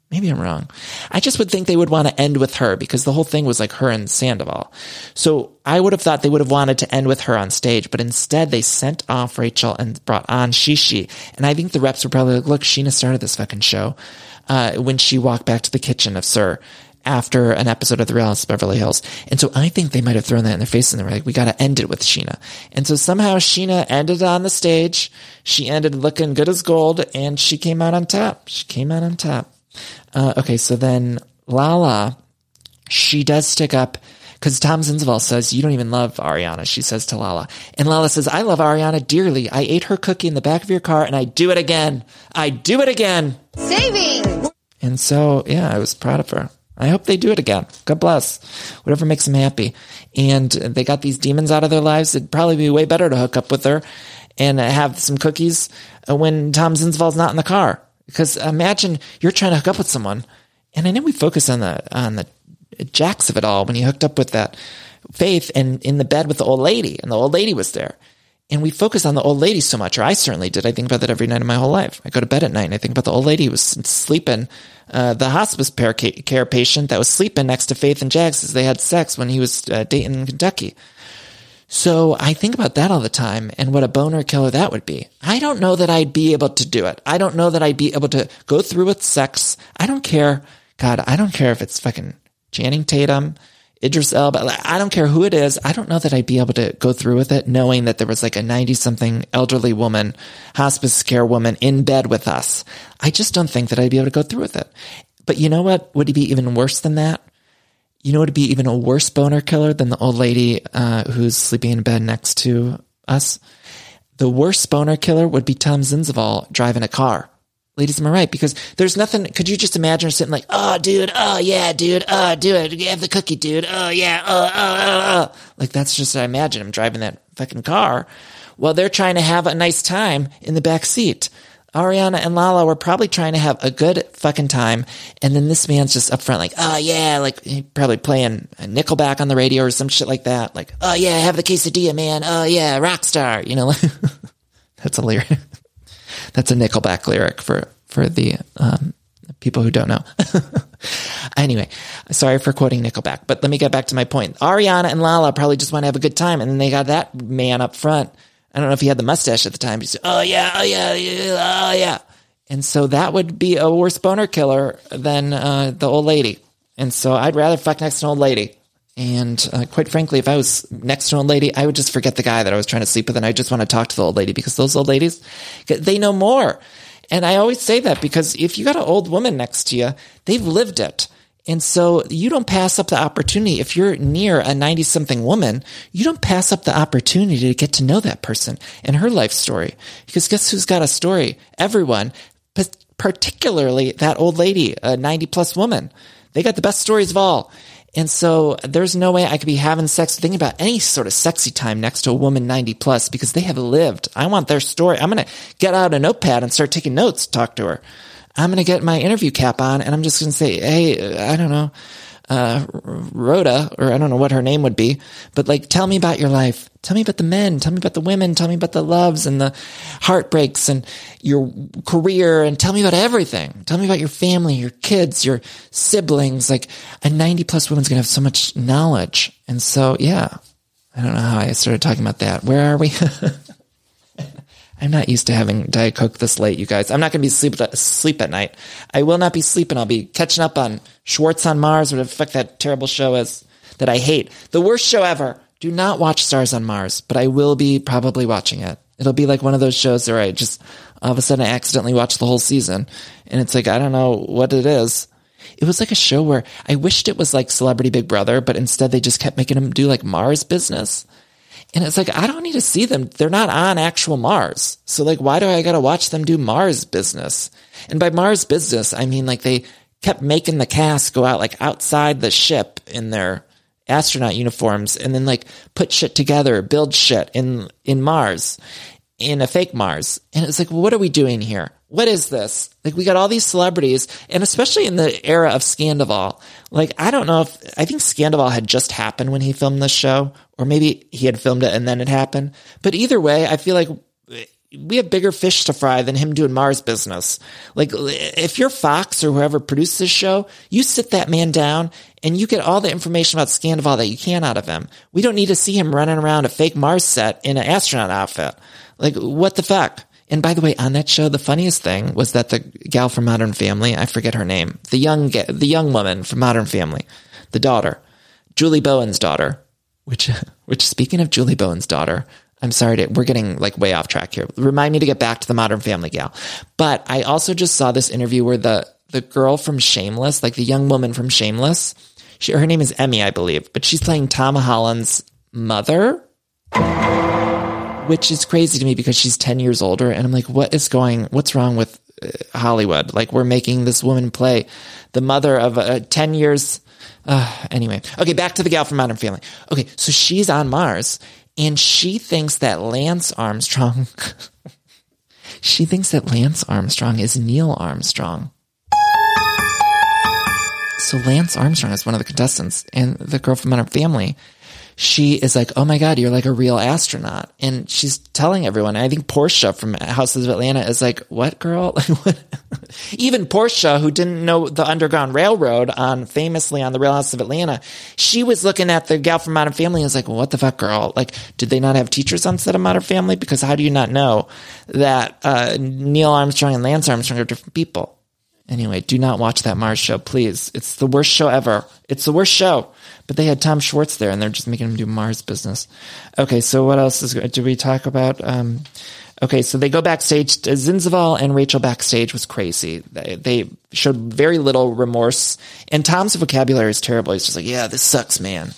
Maybe I'm wrong. I just would think they would want to end with her because the whole thing was like her and Sandoval. So I would have thought they would have wanted to end with her on stage, but instead they sent off Rachel and brought on Shishi. And I think the reps were probably like, look, Sheena started this fucking show uh, when she walked back to the kitchen of Sir after an episode of The Real House of Beverly Hills. And so I think they might have thrown that in their face and they were like, we got to end it with Sheena. And so somehow Sheena ended on the stage. She ended looking good as gold and she came out on top. She came out on top. Uh, okay, so then Lala, she does stick up because Tom Zinzval says, you don't even love Ariana, she says to Lala. And Lala says, I love Ariana dearly. I ate her cookie in the back of your car and I do it again. I do it again. Saving! And so, yeah, I was proud of her. I hope they do it again. God bless. Whatever makes them happy. And they got these demons out of their lives. It'd probably be way better to hook up with her and have some cookies when Tom Zinzval's not in the car. Because imagine you're trying to hook up with someone, and I know we focus on the on the jacks of it all when he hooked up with that Faith and in the bed with the old lady, and the old lady was there. And we focus on the old lady so much, or I certainly did. I think about that every night of my whole life. I go to bed at night and I think about the old lady who was sleeping, uh, the hospice care patient that was sleeping next to Faith and Jax as they had sex when he was uh, dating in Kentucky. So I think about that all the time and what a boner killer that would be. I don't know that I'd be able to do it. I don't know that I'd be able to go through with sex. I don't care. God, I don't care if it's fucking Channing Tatum, Idris Elba. I don't care who it is. I don't know that I'd be able to go through with it knowing that there was like a ninety-something elderly woman, hospice care woman in bed with us. I just don't think that I'd be able to go through with it. But you know what would be even worse than that? You know what would be even a worse boner killer than the old lady uh, who's sleeping in bed next to us? The worst boner killer would be Tom Zinzval driving a car. Ladies, am I right? Because there's nothing, could you just imagine her sitting like, oh, dude, oh, yeah, dude, oh, do it, have the cookie, dude, oh, yeah, oh, oh, oh, oh. Like, that's just, I imagine him driving that fucking car while they're trying to have a nice time in the back seat. Ariana and Lala were probably trying to have a good fucking time. And then this man's just up front like, oh yeah, like he probably playing Nickelback on the radio or some shit like that. Like, oh yeah, have the quesadilla, man. Oh yeah, rock star. You know, that's a lyric. That's a Nickelback lyric for, for the, um, people who don't know. Anyway, sorry for quoting Nickelback, but let me get back to my point. Ariana and Lala probably just want to have a good time. And then they got that man up front. I don't know if he had the mustache at the time. He said, oh yeah, oh yeah, yeah, oh yeah. And so that would be a worse boner killer than uh, the old lady. And so I'd rather fuck next to an old lady. And uh, quite frankly, if I was next to an old lady, I would just forget the guy that I was trying to sleep with and I just want to talk to the old lady because those old ladies, they know more. And I always say that because if you got an old woman next to you, they've lived it. And so you don't pass up the opportunity. If you're near a ninety-something woman, you don't pass up the opportunity to get to know that person and her life story. Because guess who's got a story? Everyone, but particularly that old lady, a ninety-plus woman. They got the best stories of all. And so there's no way I could be having sex, thinking about any sort of sexy time next to a woman ninety plus because they have lived. I want their story. I'm going to get out a notepad and start taking notes, talk to her. I'm going to get my interview cap on and I'm just going to say, hey, I don't know, uh, Rhoda, or I don't know what her name would be, but like, tell me about your life. Tell me about the men. Tell me about the women. Tell me about the loves and the heartbreaks and your career and tell me about everything. Tell me about your family, your kids, your siblings. Like a ninety plus woman's going to have so much knowledge. And so, yeah, I don't know how I started talking about that. Where are we? I'm not used to having Diet Coke this late, you guys. I'm not going to be asleep, asleep at night. I will not be sleeping. I'll be catching up on Schwartz on Mars, whatever the fuck that terrible show is that I hate. The worst show ever. Do not watch Stars on Mars, but I will be probably watching it. It'll be like one of those shows where I just, all of a sudden I accidentally watch the whole season. And it's like, I don't know what it is. It was like a show where I wished it was like Celebrity Big Brother, but instead they just kept making them do like Mars business. And it's like, I don't need to see them. They're not on actual Mars. So like, why do I got to watch them do Mars business? And by Mars business, I mean like they kept making the cast go out like outside the ship in their astronaut uniforms and then like put shit together, build shit in, in Mars, in a fake Mars. And it's like, well, what are we doing here? What is this? Like we got all these celebrities and especially in the era of Scandoval, like, I don't know if, I think Scandoval had just happened when he filmed this show, or maybe he had filmed it and then it happened. But either way, I feel like we have bigger fish to fry than him doing Mars business. Like, if you're Fox or whoever produced this show, you sit that man down and you get all the information about Scandival that you can out of him. We don't need to see him running around a fake Mars set in an astronaut outfit. Like, what the fuck? And by the way, on that show, the funniest thing was that the gal from Modern Family, I forget her name, the young, the young woman from Modern Family, the daughter, Julie Bowen's daughter, which, which speaking of Julie Bowen's daughter, I'm sorry to, we're getting like way off track here. Remind me to get back to the Modern Family gal. But I also just saw this interview where the, the girl from Shameless, like the young woman from Shameless, she, her name is Emmy, I believe, but she's playing Tom Holland's mother, which is crazy to me because she's ten years older. And I'm like, what is going, what's wrong with uh, Hollywood? Like, we're making this woman play the mother of uh, ten years. Uh, anyway. Okay. Back to the gal from Modern Family. Okay. So she's on Mars. And she thinks that Lance Armstrong, she thinks that Lance Armstrong is Neil Armstrong. So Lance Armstrong is one of the contestants, and the girl from Modern Family, she is like, oh my God, you're like a real astronaut. And she's telling everyone, I think Portia from Houses of Atlanta is like, what, girl? Even Portia, who didn't know the Underground Railroad on famously on the Real House of Atlanta, she was looking at the gal from Modern Family and was like, well, what the fuck, girl? Like, did they not have teachers on set of Modern Family? Because how do you not know that uh, Neil Armstrong and Lance Armstrong are different people? Anyway, do not watch that Mars show, please. It's the worst show ever. It's the worst show. But they had Tom Schwartz there, and they're just making him do Mars business. Okay, so what else is? Did we talk about? Um, okay, so they go backstage. Zinzval and Rachel backstage was crazy. They, they showed very little remorse, and Tom's vocabulary is terrible. He's just like, "Yeah, this sucks, man."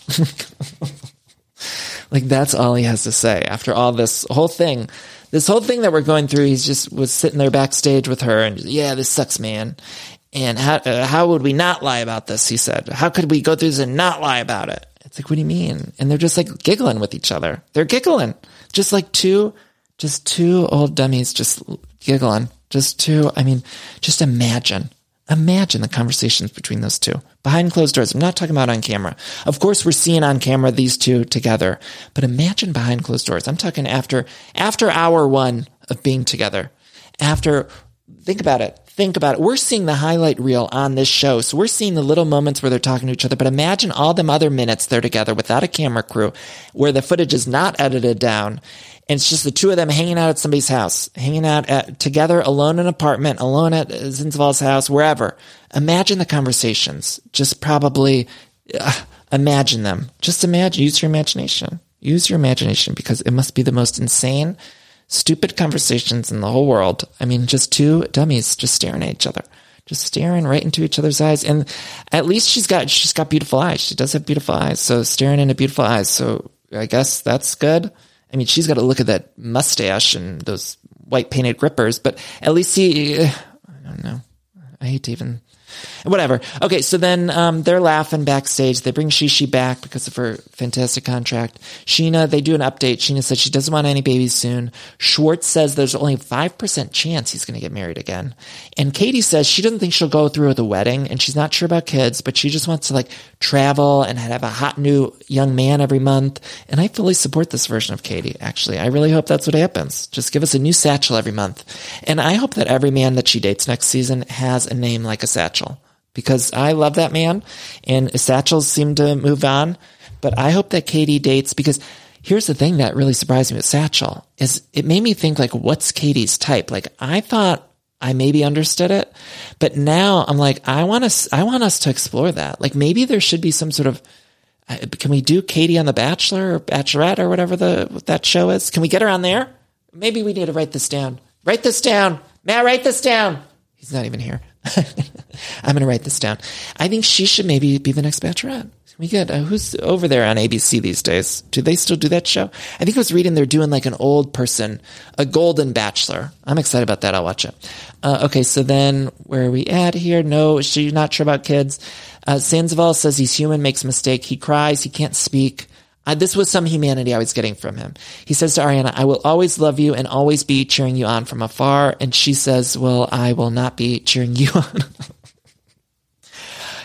Like, that's all he has to say after all this whole thing. This whole thing that we're going through, he's just was sitting there backstage with her and, yeah, this sucks, man. And how uh, how would we not lie about this? He said, how could we go through this and not lie about it? It's like, what do you mean? And they're just like giggling with each other. They're giggling. Just like two, just two old dummies just giggling. Just two, I mean, just imagine. Imagine the conversations between those two behind closed doors. I'm not talking about on camera. Of course, we're seeing on camera these two together, but imagine behind closed doors. I'm talking after, after hour one of being together. After, think about it. Think about it. We're seeing the highlight reel on this show. So we're seeing the little moments where they're talking to each other, but imagine all them other minutes they're together without a camera crew where the footage is not edited down. And it's just the two of them hanging out at somebody's house, hanging out at, together, alone in an apartment, alone at Zinzval's house, wherever. Imagine the conversations. Just probably uh, imagine them. Just imagine. Use your imagination. Use your imagination because it must be the most insane, stupid conversations in the whole world. I mean, just two dummies just staring at each other, just staring right into each other's eyes. And at least she's got she's got beautiful eyes. She does have beautiful eyes. So staring into beautiful eyes. So I guess that's good. I mean, she's got to look at that mustache and those white painted grippers, but at least he, I don't know. I hate to even, whatever. Okay. So then, um, they're laughing backstage. They bring Shishi back because of her fantastic contract. Sheena, they do an update. Sheena says she doesn't want any babies soon. Schwartz says there's only a five percent chance he's going to get married again. And Katie says she doesn't think she'll go through with the wedding and she's not sure about kids, but she just wants to like travel and have a hot new young man every month. And I fully support this version of Katie, actually. I really hope that's what happens. Just give us a new Satchel every month. And I hope that every man that she dates next season has a name like a Satchel. Because I love that man, and Satchels seem to move on. But I hope that Katie dates, because here's the thing that really surprised me with Satchel, is it made me think, like, what's Katie's type? Like, I thought I maybe understood it, but now I'm like, I want us, I want us to explore that. Like, maybe there should be some sort of, can we do Katie on The Bachelor or Bachelorette or whatever the what that show is? Can we get her on there? Maybe we need to write this down. Write this down. Matt, write this down. He's not even here. I'm going to write this down. I think she should maybe be the next Bachelorette. We get uh, who's over there on A B C these days? Do they still do that show? I think I was reading they're doing like an old person, a golden bachelor. I'm excited about that. I'll watch it. Uh, okay, so then where are we at here? No, she's not sure about kids. Uh, Sandoval says he's human, makes a mistake. He cries. He can't speak. Uh, this was some humanity I was getting from him. He says to Ariana, I will always love you and always be cheering you on from afar. And she says, well, I will not be cheering you on.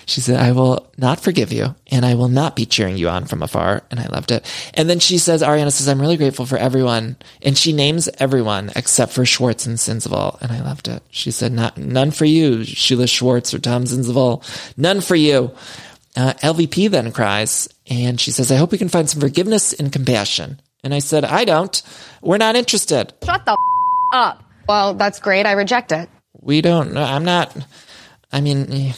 She said, I will not forgive you and I will not be cheering you on from afar. And I loved it. And then she says, Ariana says, I'm really grateful for everyone. And she names everyone except for Schwartz and Sinzval. And I loved it. She said, not none for you, Sheila Schwartz or Tom Sinzval. None for you. Uh, L V P then cries and she says, I hope we can find some forgiveness and compassion. And I said, I don't. We're not interested. Shut the f- up. Well, that's great. I reject it. We don't, I'm not, I mean,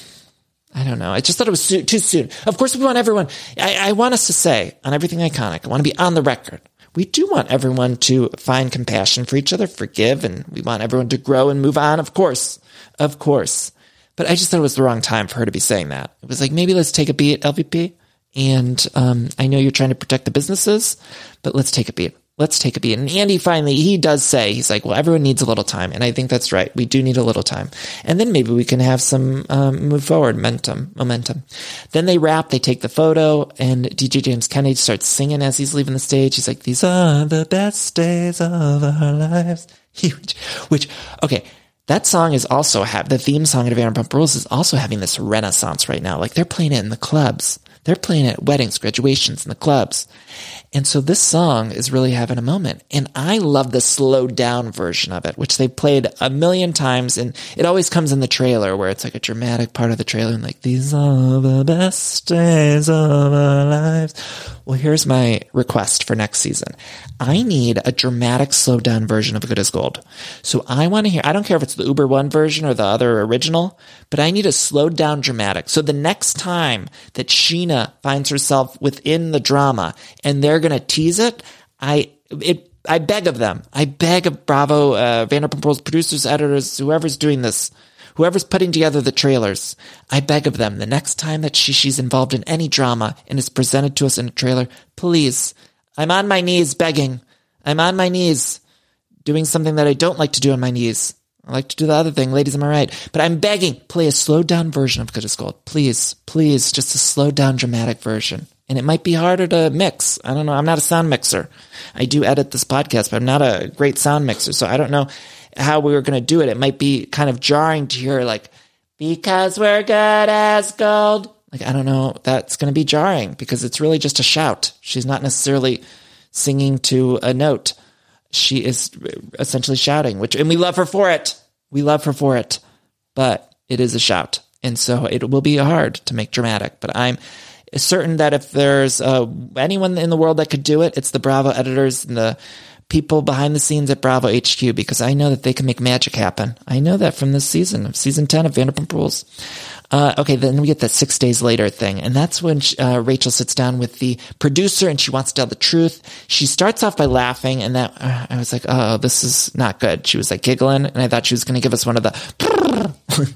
I don't know. I just thought it was too soon. Of course, we want everyone, I, I want us to say on Everything Iconic, I want to be on the record. We do want everyone to find compassion for each other, forgive, and we want everyone to grow and move on. Of course, of course. But I just thought it was the wrong time for her to be saying that. It was like, maybe let's take a beat, L V P. And um, I know you're trying to protect the businesses, but let's take a beat. Let's take a beat. And Andy finally, he does say, he's like, well, everyone needs a little time. And I think that's right. We do need a little time. And then maybe we can have some um, move forward momentum, momentum. Then they wrap, they take the photo, and D J James Kennedy starts singing as he's leaving the stage. He's like, these are the best days of our lives. Which, which okay. That song is also have the theme song of Vanderpump Rules is also having this renaissance right now. Like they're playing it in the clubs. They're playing it at weddings, graduations, in the clubs. And so this song is really having a moment. And I love the slowed down version of it, which they played a million times. And it always comes in the trailer where it's like a dramatic part of the trailer. And like, these are the best days of our lives. Well, here's my request for next season. I need a dramatic slowed down version of Good as Gold. So I want to hear, I don't care if it's the Uber One version or the other original, but I need a slowed down dramatic. So the next time that Sheena finds herself within the drama and they're going to tease it, I, it, I beg of them. I beg of Bravo, uh, Vanderpump Rules producers, editors, whoever's doing this, whoever's putting together the trailers, I beg of them, the next time that she, she's involved in any drama and is presented to us in a trailer, please, I'm on my knees begging. I'm on my knees doing something that I don't like to do on my knees. I like to do the other thing. Ladies, am I right? But I'm begging, play a slowed down version of Good as Gold. Please, please, just a slowed down dramatic version. And it might be harder to mix. I don't know. I'm not a sound mixer. I do edit this podcast, but I'm not a great sound mixer. So I don't know how we were going to do it. It might be kind of jarring to hear like, because we're good as gold. Like, I don't know. That's going to be jarring because it's really just a shout. She's not necessarily singing to a note. She is essentially shouting, which, and we love her for it. We love her for it, but it is a shout. And so it will be hard to make dramatic, but I'm certain that if there's uh, anyone in the world that could do it, it's the Bravo editors and the people behind the scenes at Bravo H Q, because I know that they can make magic happen. I know that from this season of season ten of Vanderpump Rules. Uh, okay, then we get that six days later thing. And that's when she, uh, Rachel sits down with the producer and she wants to tell the truth. She starts off by laughing, and that, uh, I was like, oh, this is not good. She was like giggling, and I thought she was going to give us one of the,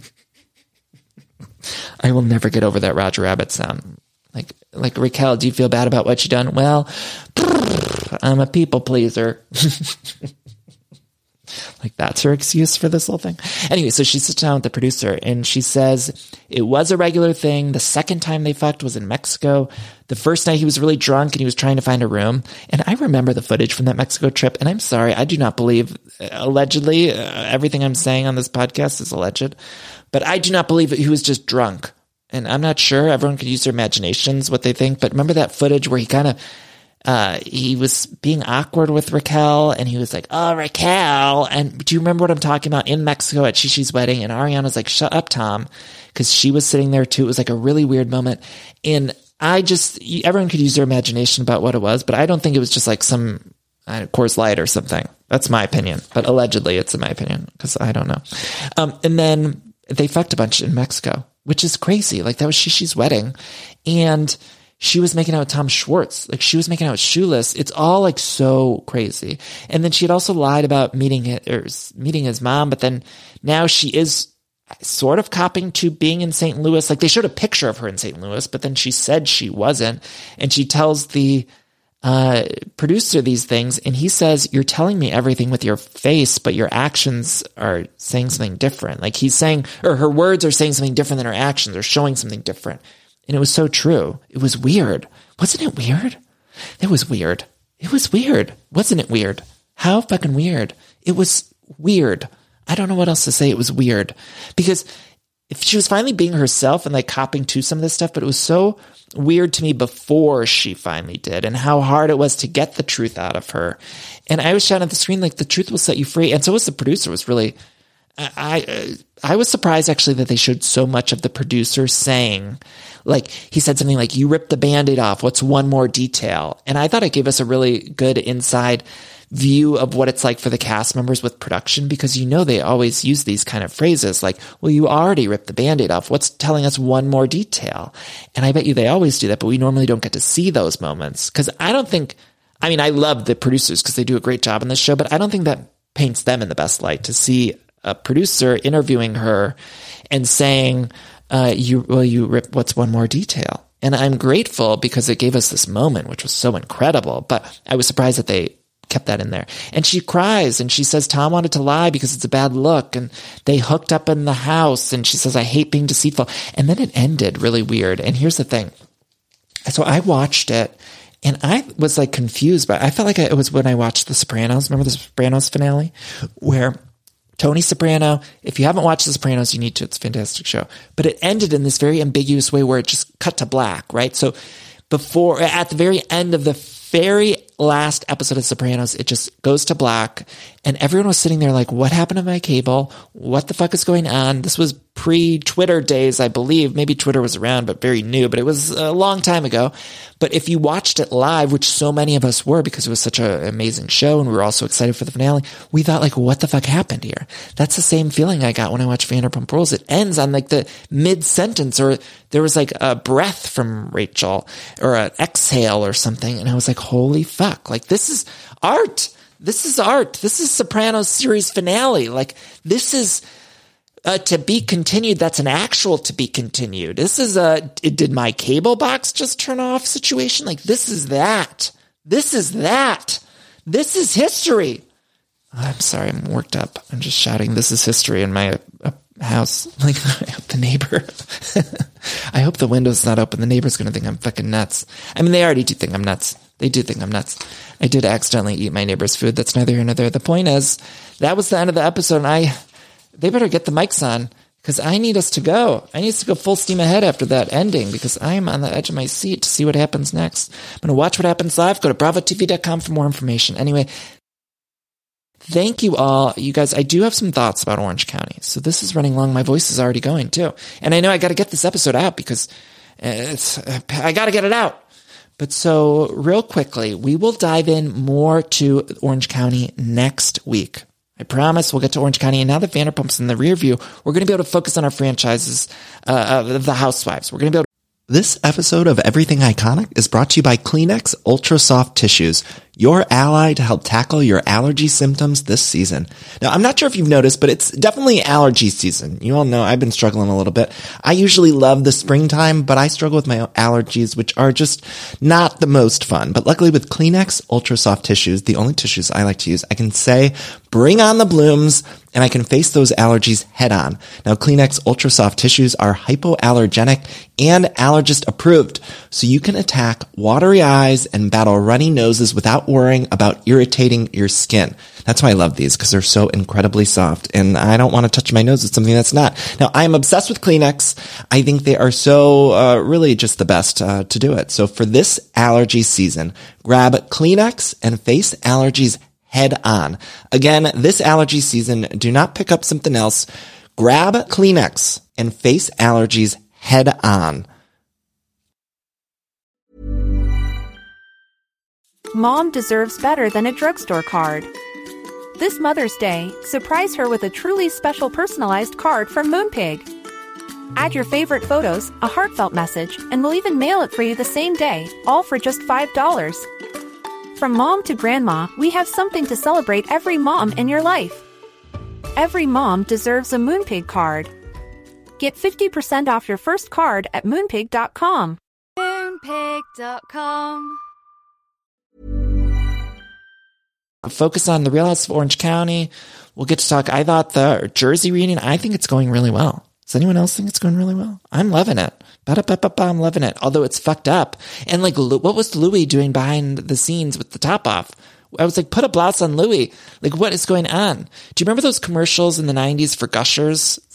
I will never get over that Roger Rabbit sound. Like, like, Raquel, do you feel bad about what you done? Well, I'm a people pleaser. Like, that's her excuse for this whole thing. Anyway, so she sits down with the producer and she says it was a regular thing. The second time they fucked was in Mexico. The first night he was really drunk and he was trying to find a room. And I remember the footage from that Mexico trip. And I'm sorry, I do not believe, uh, allegedly, uh, everything I'm saying on this podcast is alleged. But I do not believe that he was just drunk. And I'm not sure. Everyone could use their imaginations, what they think. But remember that footage where he kind of, Uh, he was being awkward with Raquel and he was like, oh, Raquel. And do you remember what I'm talking about in Mexico at Shishi's wedding? And Ariana's like, shut up, Tom. Cause she was sitting there too. It was like a really weird moment. And I just, everyone could use their imagination about what it was, but I don't think it was just like some uh, Coors Light or something. That's my opinion, but allegedly it's in my opinion because I don't know. Um, and then they fucked a bunch in Mexico, which is crazy. Like that was Shishi's wedding. And she was making out with Tom Schwartz. Like she was making out with Shoeless. It's all like so crazy. And then she had also lied about meeting it or meeting his mom, but then now she is sort of copping to being in Saint Louis. Like they showed a picture of her in Saint Louis, but then she said she wasn't. And she tells the uh, producer these things. And he says, you're telling me everything with your face, but your actions are saying something different. Like he's saying, or her words are saying something different than her actions, or showing something different. And it was so true. It was weird. Wasn't it weird? It was weird. It was weird. Wasn't it weird? How fucking weird. It was weird. I don't know what else to say. It was weird. Because if she was finally being herself and like copping to some of this stuff, but it was so weird to me before she finally did, and how hard it was to get the truth out of her. And I was shouting at the screen, like, the truth will set you free. And so was the producer. Was really, I, I, I was surprised actually that they showed so much of the producer saying, like, he said something like, you ripped the Band-Aid off. What's one more detail? And I thought it gave us a really good inside view of what it's like for the cast members with production, because you know they always use these kind of phrases like, well, you already ripped the Band-Aid off. What's telling us one more detail? And I bet you they always do that, but we normally don't get to see those moments. Because I don't think, I mean, I love the producers because they do a great job on this show, but I don't think that paints them in the best light to see a producer interviewing her and saying, uh, you, well, you rip, what's one more detail? And I'm grateful because it gave us this moment, which was so incredible, but I was surprised that they kept that in there. And she cries and she says Tom wanted to lie because it's a bad look, and they hooked up in the house, and she says, I hate being deceitful. And then it ended really weird. And here's the thing. So I watched it and I was like confused, but I felt like it was when I watched The Sopranos. Remember The Sopranos finale where Tony Soprano, if you haven't watched The Sopranos, you need to. It's a fantastic show. But it ended in this very ambiguous way where it just cut to black, right? So before, at the very end of the very last episode of Sopranos, it just goes to black, and everyone was sitting there like, what happened to my cable? What the fuck is going on? This was pre-Twitter days, I believe. Maybe Twitter was around, but very new, but it was a long time ago. But if you watched it live, which so many of us were because it was such an amazing show and we were all so excited for the finale, we thought like, what the fuck happened here? That's the same feeling I got when I watched Vanderpump Rules. It ends on like the mid-sentence, or there was like a breath from Rachel or an exhale or something, and I was like, holy fuck, like this is art. This is art. This is Sopranos series finale. Like this is uh, to be continued. That's an actual to be continued. This is a, did my cable box just turn off situation? Like this is that. This is that. This is history. I'm sorry. I'm worked up. I'm just shouting, this is history in my uh, house. Like I hope the neighbor, I hope the window's not open. The neighbor's going to think I'm fucking nuts. I mean, they already do think I'm nuts. They do think I'm nuts. I did accidentally eat my neighbor's food. That's neither here nor there. The point is, that was the end of the episode, and I, they better get the mics on, because I need us to go. I need us to go full steam ahead after that ending, because I am on the edge of my seat to see what happens next. I'm going to watch what happens live. Go to bravo t v dot com for more information. Anyway, thank you all. You guys, I do have some thoughts about Orange County. So this is running long. My voice is already going, too. And I know I got to get this episode out, because it's, I got to get it out. But so real quickly, we will dive in more to Orange County next week. I promise we'll get to Orange County. And now that Vanderpump's in the rear view, we're going to be able to focus on our franchises, uh, of the Housewives. We're going to be able to. This episode of Everything Iconic is brought to you by Kleenex Ultra Soft Tissues, your ally to help tackle your allergy symptoms this season. Now, I'm not sure if you've noticed, but it's definitely allergy season. You all know I've been struggling a little bit. I usually love the springtime, but I struggle with my allergies, which are just not the most fun. But luckily with Kleenex Ultra Soft Tissues, the only tissues I like to use, I can say, bring on the blooms, and I can face those allergies head on. Now, Kleenex Ultra Soft Tissues are hypoallergenic and allergist approved, so you can attack watery eyes and battle runny noses without worrying about irritating your skin. That's why I love these, because they're so incredibly soft, and I don't want to touch my nose with something that's not. Now, I am obsessed with Kleenex. I think they are so uh, really just the best uh, to do it. So for this allergy season, grab Kleenex and face allergies head on. Again, this allergy season, do not pick up something else. Grab Kleenex and face allergies head on. Mom deserves better than a drugstore card. This Mother's Day, surprise her with a truly special personalized card from Moonpig. Add your favorite photos, a heartfelt message, and we'll even mail it for you the same day, all for just five dollars. From mom to grandma, we have something to celebrate every mom in your life. Every mom deserves a Moonpig card. Get fifty percent off your first card at moonpig dot com. Moonpig dot com. Focus on the Real House of Orange County. We'll get to talk. I thought the Jersey reunion, I think it's going really well. Does anyone else think it's going really well? I'm loving it. Ba-da-ba-ba-ba, I'm loving it. Although it's fucked up. And like, what was Louis doing behind the scenes with the top off? I was like, put a blouse on Louis. Like, what is going on? Do you remember those commercials in the nineties for Gushers?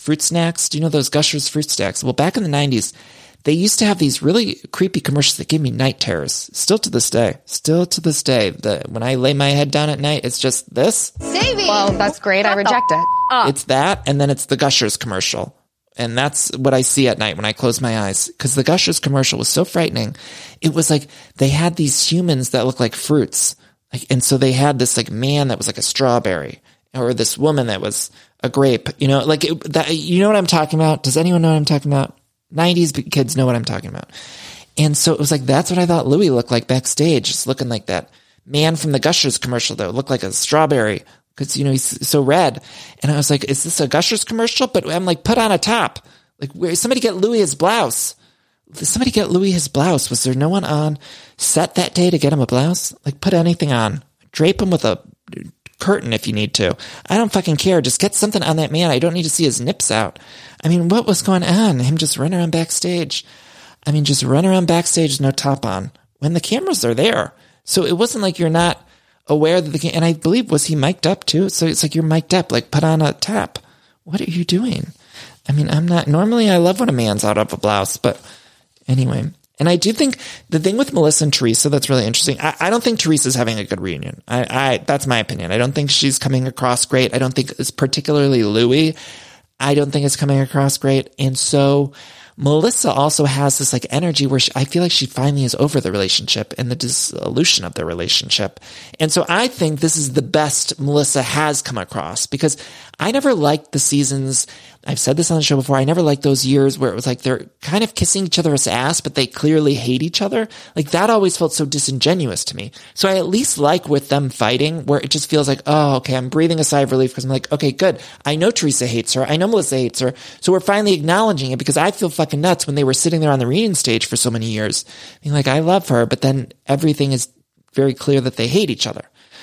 fruit snacks. Do you know those Gushers fruit snacks? Well, back in the nineties, they used to have these really creepy commercials that gave me night terrors. Still to this day. Still to this day. The, when I lay my head down at night, it's just this. Saving. Well, that's great. I reject it. It's that, and then it's the Gushers commercial. And that's what I see at night when I close my eyes. Because the Gushers commercial was so frightening. It was like they had these humans that looked like fruits. Like, and so they had this like man that was like a strawberry, or this woman that was a grape. You know, like it, that. You know what I'm talking about? Does anyone know what I'm talking about? nineties kids know what I'm talking about. And so it was like, that's what I thought Louis looked like backstage, just looking like that man from the Gushers commercial that looked like a strawberry. Cause, you know, he's so red. And I was like, is this a Gushers commercial? But I'm like, put on a top. Like, where, somebody get Louis his blouse. Did somebody get Louis his blouse? Was there no one on set that day to get him a blouse? Like, put anything on. Drape him with a curtain if you need to. I don't fucking care. Just get something on that man. I don't need to see his nips out. I mean, what was going on? Him just running around backstage. I mean, just run around backstage, no top on, when the cameras are there. So it wasn't like you're not aware that the, and I believe, was he mic'd up too? So it's like, you're mic'd up, like put on a top. What are you doing? I mean, I'm not, normally I love when a man's out of a blouse, but anyway. And I do think the thing with Melissa and Teresa that's really interesting, I, I don't think Teresa's having a good reunion. I, I, that's my opinion. I don't think she's coming across great. I don't think it's particularly Louis. I don't think it's coming across great. And so Melissa also has this like energy where she, I feel like she finally is over the relationship and the dissolution of their relationship. And so I think this is the best Melissa has come across, because I never liked the seasons. I've said this on the show before. I never liked those years where it was like they're kind of kissing each other's ass, but they clearly hate each other. Like that always felt so disingenuous to me. So I at least like with them fighting where it just feels like, oh, okay, I'm breathing a sigh of relief because I'm like, okay, good. I know Teresa hates her. I know Melissa hates her. So we're finally acknowledging it, because I feel fucking nuts when they were sitting there on the reunion stage for so many years. Being like, I love her, but then everything is very clear that they hate each other.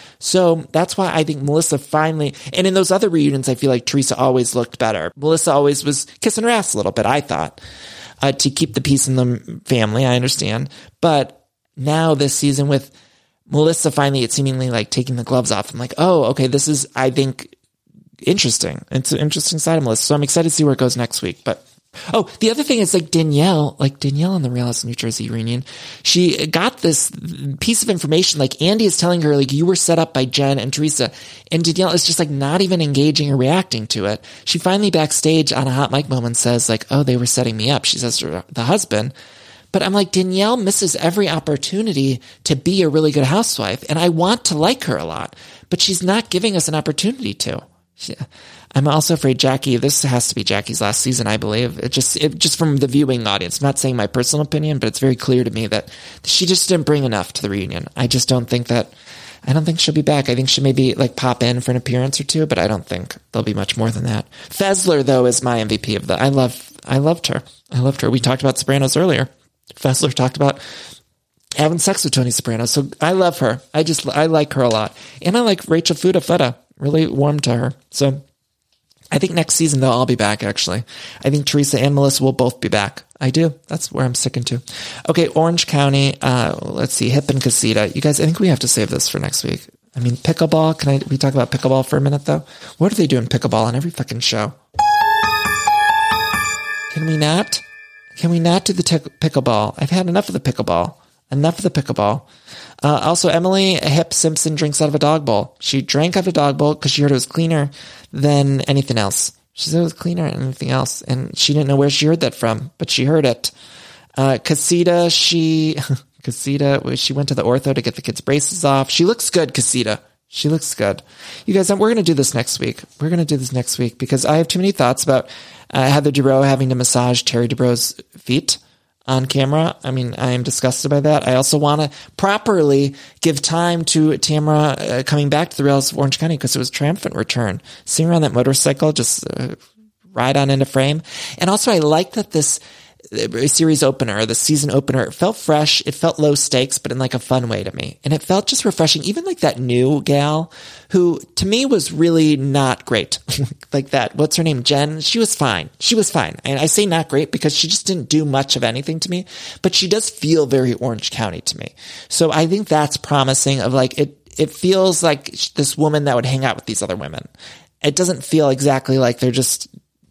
So that's why I think Melissa finally, and in those other reunions, I feel like Teresa always looked better. Melissa always was kissing her ass a little bit, I thought, uh, to keep the peace in the family. I understand. But now this season with Melissa finally, it's seemingly like taking the gloves off. I'm like, oh, okay, this is, I think, interesting. It's an interesting side of Melissa. So I'm excited to see where it goes next week. But oh, the other thing is like Danielle, like Danielle on the Real House of New Jersey reunion, she got this piece of information. Like Andy is telling her, like, you were set up by Jen and Teresa, and Danielle is just like not even engaging or reacting to it. She finally backstage on a hot mic moment says like, oh, they were setting me up. She says to the husband. But I'm like, Danielle misses every opportunity to be a really good housewife. And I want to like her a lot, but she's not giving us an opportunity to. She, I'm also afraid Jackie, this has to be Jackie's last season, I believe. It just, it just from the viewing audience, I'm not saying my personal opinion, but it's very clear to me that she just didn't bring enough to the reunion. I just don't think that, I don't think she'll be back. I think she'll maybe like pop in for an appearance or two, but I don't think there'll be much more than that. Fessler, though, is my M V P of the, I love, I loved her. I loved her. We talked about Sopranos earlier. Fessler talked about having sex with Tony Soprano. So I love her. I just, I like her a lot. And I like Rachel Fuda Fuda. Really warm to her. So I think next season they'll all be back, actually. I think Teresa and Melissa will both be back. I do. That's where I'm sticking to. Okay, Orange County. Uh, let's see. Hip and Casita. You guys, I think we have to save this for next week. I mean, pickleball. Can I, we talk about pickleball for a minute, though? What are they doing pickleball on every fucking show? Can we not? Can we not do the t- pickleball? I've had enough of the pickleball. Enough of the pickleball. Uh, also, Emily Hip Simpson drinks out of a dog bowl. She drank out of a dog bowl because she heard it was cleaner than anything else. She said it was cleaner than anything else, and she didn't know where she heard that from, but she heard it. Uh, Casita, she, Casita, she went to the ortho to get the kids' braces off. She looks good, Casita. She looks good. You guys, we're going to do this next week. We're going to do this next week because I have too many thoughts about uh, Heather Dubrow having to massage Terry Dubrow's feet on camera. I mean, I am disgusted by that. I also want to properly give time to Tamara uh, coming back to the Real House of Orange County because it was a triumphant return. Seeing her on that motorcycle, just uh, ride on into frame. And also, I like that this uh, series opener, the season opener, it felt fresh. It felt low stakes, but in like a fun way to me. And it felt just refreshing. Even like that new gal who to me was really not great. Like that, what's her name? Jen. She was fine. She was fine. And I say not great because she just didn't do much of anything to me, but she does feel very Orange County to me. So I think that's promising of like, it, it feels like this woman that would hang out with these other women. It doesn't feel exactly like they're just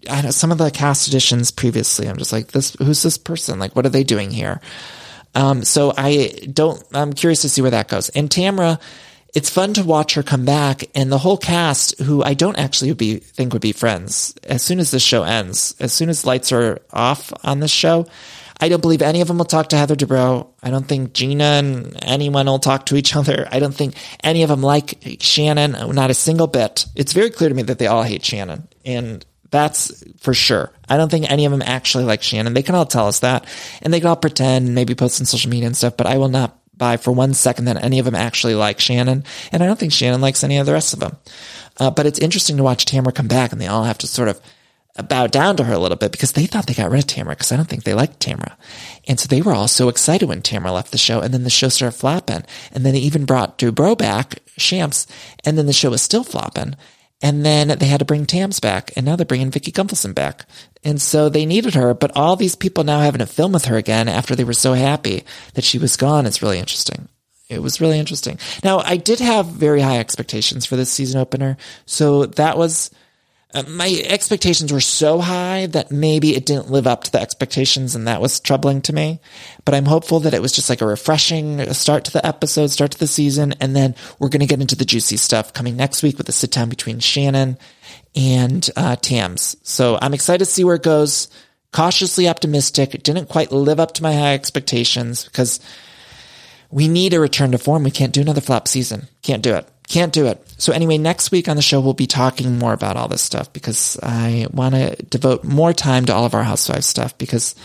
I know some of the cast additions previously, I'm just like, this, who's this person? Like, what are they doing here? Um, so I don't, I'm curious to see where that goes. And Tamra, it's fun to watch her come back, and the whole cast, who I don't actually be, think would be friends, as soon as this show ends, as soon as lights are off on this show, I don't believe any of them will talk to Heather Dubrow. I don't think Gina and anyone will talk to each other. I don't think any of them like Shannon, not a single bit. It's very clear to me that they all hate Shannon, and that's for sure. I don't think any of them actually like Shannon. They can all tell us that, and they can all pretend, maybe post on social media and stuff, but I will not buy for one second that any of them actually like Shannon, and I don't think Shannon likes any of the rest of them. Uh, but it's interesting to watch Tamra come back, and they all have to sort of bow down to her a little bit because they thought they got rid of Tamra, because I don't think they liked Tamra. And so they were all so excited when Tamra left the show, and then the show started flopping. And then they even brought Dubrow back, Shamps, and then the show was still flopping. And then they had to bring Tams back, and now they're bringing Vicky Gunvalson back. And so they needed her, but all these people now having to film with her again after they were so happy that she was gone is really interesting. It was really interesting. Now, I did have very high expectations for this season opener, so that was... Uh, my expectations were so high that maybe it didn't live up to the expectations, and that was troubling to me. But I'm hopeful that it was just like a refreshing start to the episode, start to the season, and then we're going to get into the juicy stuff coming next week with the sit-down between Shannon and uh, Tams. So I'm excited to see where it goes. Cautiously optimistic. It didn't quite live up to my high expectations because we need a return to form. We can't do another flop season. Can't do it. Can't do it. So anyway, next week on the show, we'll be talking more about all this stuff because I want to devote more time to all of our Housewives stuff because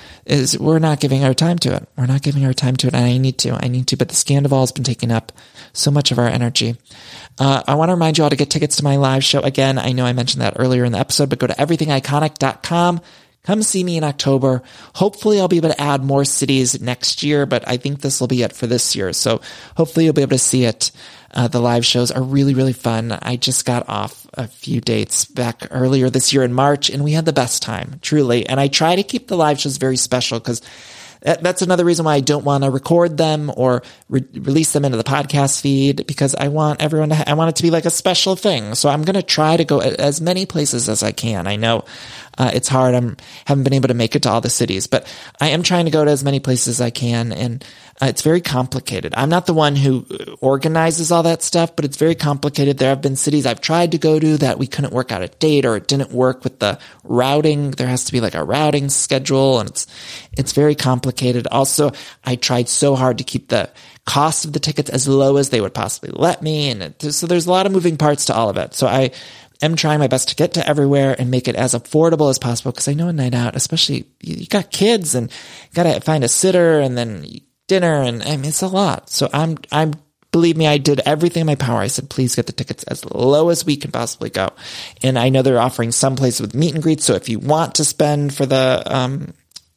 is we're not giving our time to it. We're not giving our time to it, and I need to. I need to, but the Scandival has been taking up so much of our energy. Uh, I want to remind you all to get tickets to my live show. Again, I know I mentioned that earlier in the episode, but go to everything iconic dot com. Come see me in October. Hopefully I'll be able to add more cities next year, but I think this will be it for this year. So hopefully you'll be able to see it. Uh, the live shows are really, really fun. I just got off a few dates back earlier this year in March, and we had the best time, truly. And I try to keep the live shows very special because that's another reason why I don't want to record them or re- release them into the podcast feed, because I want everyone to, ha- I want it to be like a special thing. So I'm going to try to go as many places as I can. I know uh, it's hard. I haven't been able to make it to all the cities, but I am trying to go to as many places as I can. And uh, it's very complicated. I'm not the one who organizes all that stuff, but it's very complicated. There have been cities I've tried to go to that we couldn't work out a date, or it didn't work with the routing. There has to be like a routing schedule, and it's, it's very complicated. Also, I tried so hard to keep the cost of the tickets as low as they would possibly let me. And it, so there's a lot of moving parts to all of it. So I am trying my best to get to everywhere and make it as affordable as possible. Cause I know a night out, especially you got kids and you got to find a sitter and then dinner. And I mean, it's a lot. So I'm, I'm, believe me, I did everything in my power. I said, please get the tickets as low as we can possibly go. And I know they're offering some places with meet and greets. So if you want to spend for the, um,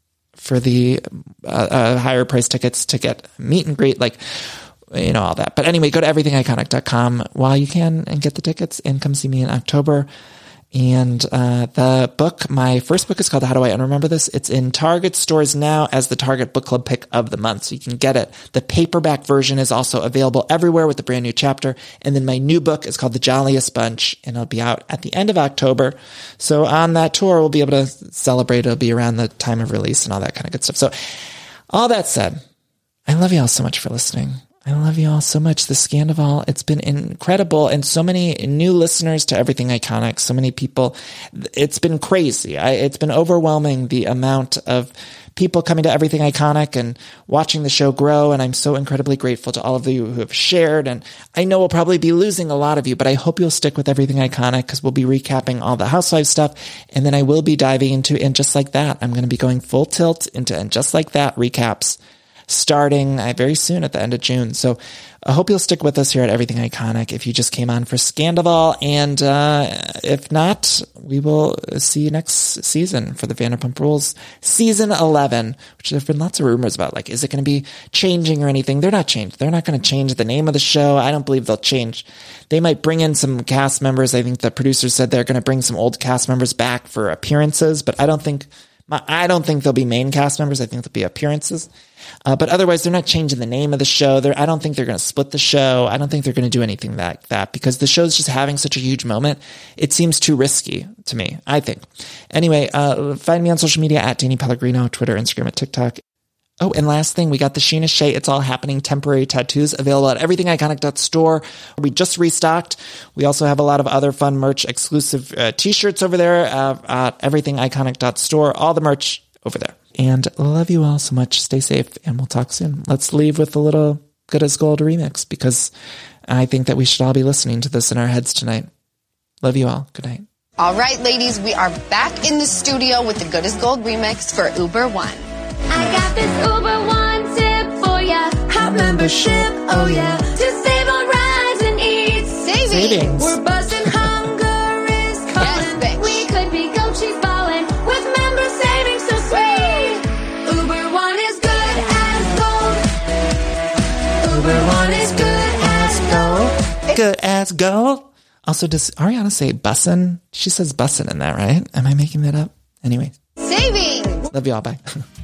for the uh, uh, higher price tickets to get meet and greet, like, you know, all that. But anyway, go to everything iconic dot com while you can and get the tickets and come see me in October. And uh the book, my first book is called How Do I Unremember This? It's in Target stores now as the Target Book Club pick of the month, so you can get it. The paperback version is also available everywhere with the brand new chapter. And then my new book is called The Jolliest Bunch, and it'll be out at the end of October. So on that tour, we'll be able to celebrate. It'll be around the time of release and all that kind of good stuff. So all that said, I love you all so much for listening. I love you all so much. The Scandival, it's been incredible. And so many new listeners to Everything Iconic, so many people. It's been crazy. I, it's been overwhelming, the amount of people coming to Everything Iconic and watching the show grow. And I'm so incredibly grateful to all of you who have shared. And I know we'll probably be losing a lot of you, but I hope you'll stick with Everything Iconic because we'll be recapping all the Housewives stuff. And then I will be diving into And Just Like That. I'm going to be going full tilt into And Just Like That recaps, starting uh, very soon at the end of June. So I hope you'll stick with us here at Everything Iconic if you just came on for Scandival. And uh, if not, we will see you next season for the Vanderpump Rules season eleven, which there have been lots of rumors about. Like, is it going to be changing or anything? They're not changed. They're not going to change the name of the show. I don't believe they'll change. They might bring in some cast members. I think the producers said they're going to bring some old cast members back for appearances, but I don't think My, I don't think they'll be main cast members. I think they'll be appearances. Uh, but otherwise, they're not changing the name of the show. They're, I don't think they're going to split the show. I don't think they're going to do anything like that because the show's just having such a huge moment. It seems too risky to me, I think. Anyway, uh, find me on social media at Danny Pellegrino, Twitter, Instagram, and TikTok. Oh, and last thing, we got the Sheena Shea It's All Happening temporary tattoos available at everything iconic dot store. We just restocked. We also have a lot of other fun merch, exclusive uh, t-shirts over there uh, at everything iconic dot store. All the merch over there. And love you all so much. Stay safe, and we'll talk soon. Let's leave with a little Good as Gold remix because I think that we should all be listening to this in our heads tonight. Love you all. Good night. All right, ladies, we are back in the studio with the Good as Gold remix for Uber One. I got this Uber One tip for ya. Hot membership, oh yeah. To save on rides and eats. Savings. Savings. We're busting hunger is coming. Yes, bitch. We could be Gucci ballin' with member savings so sweet. Uber One is good as gold. Uber One is good as gold. Good as gold. Also, does Ariana say bussin'? She says bussin' in that, right? Am I making that up? Anyway. Savings. Love you all. Bye.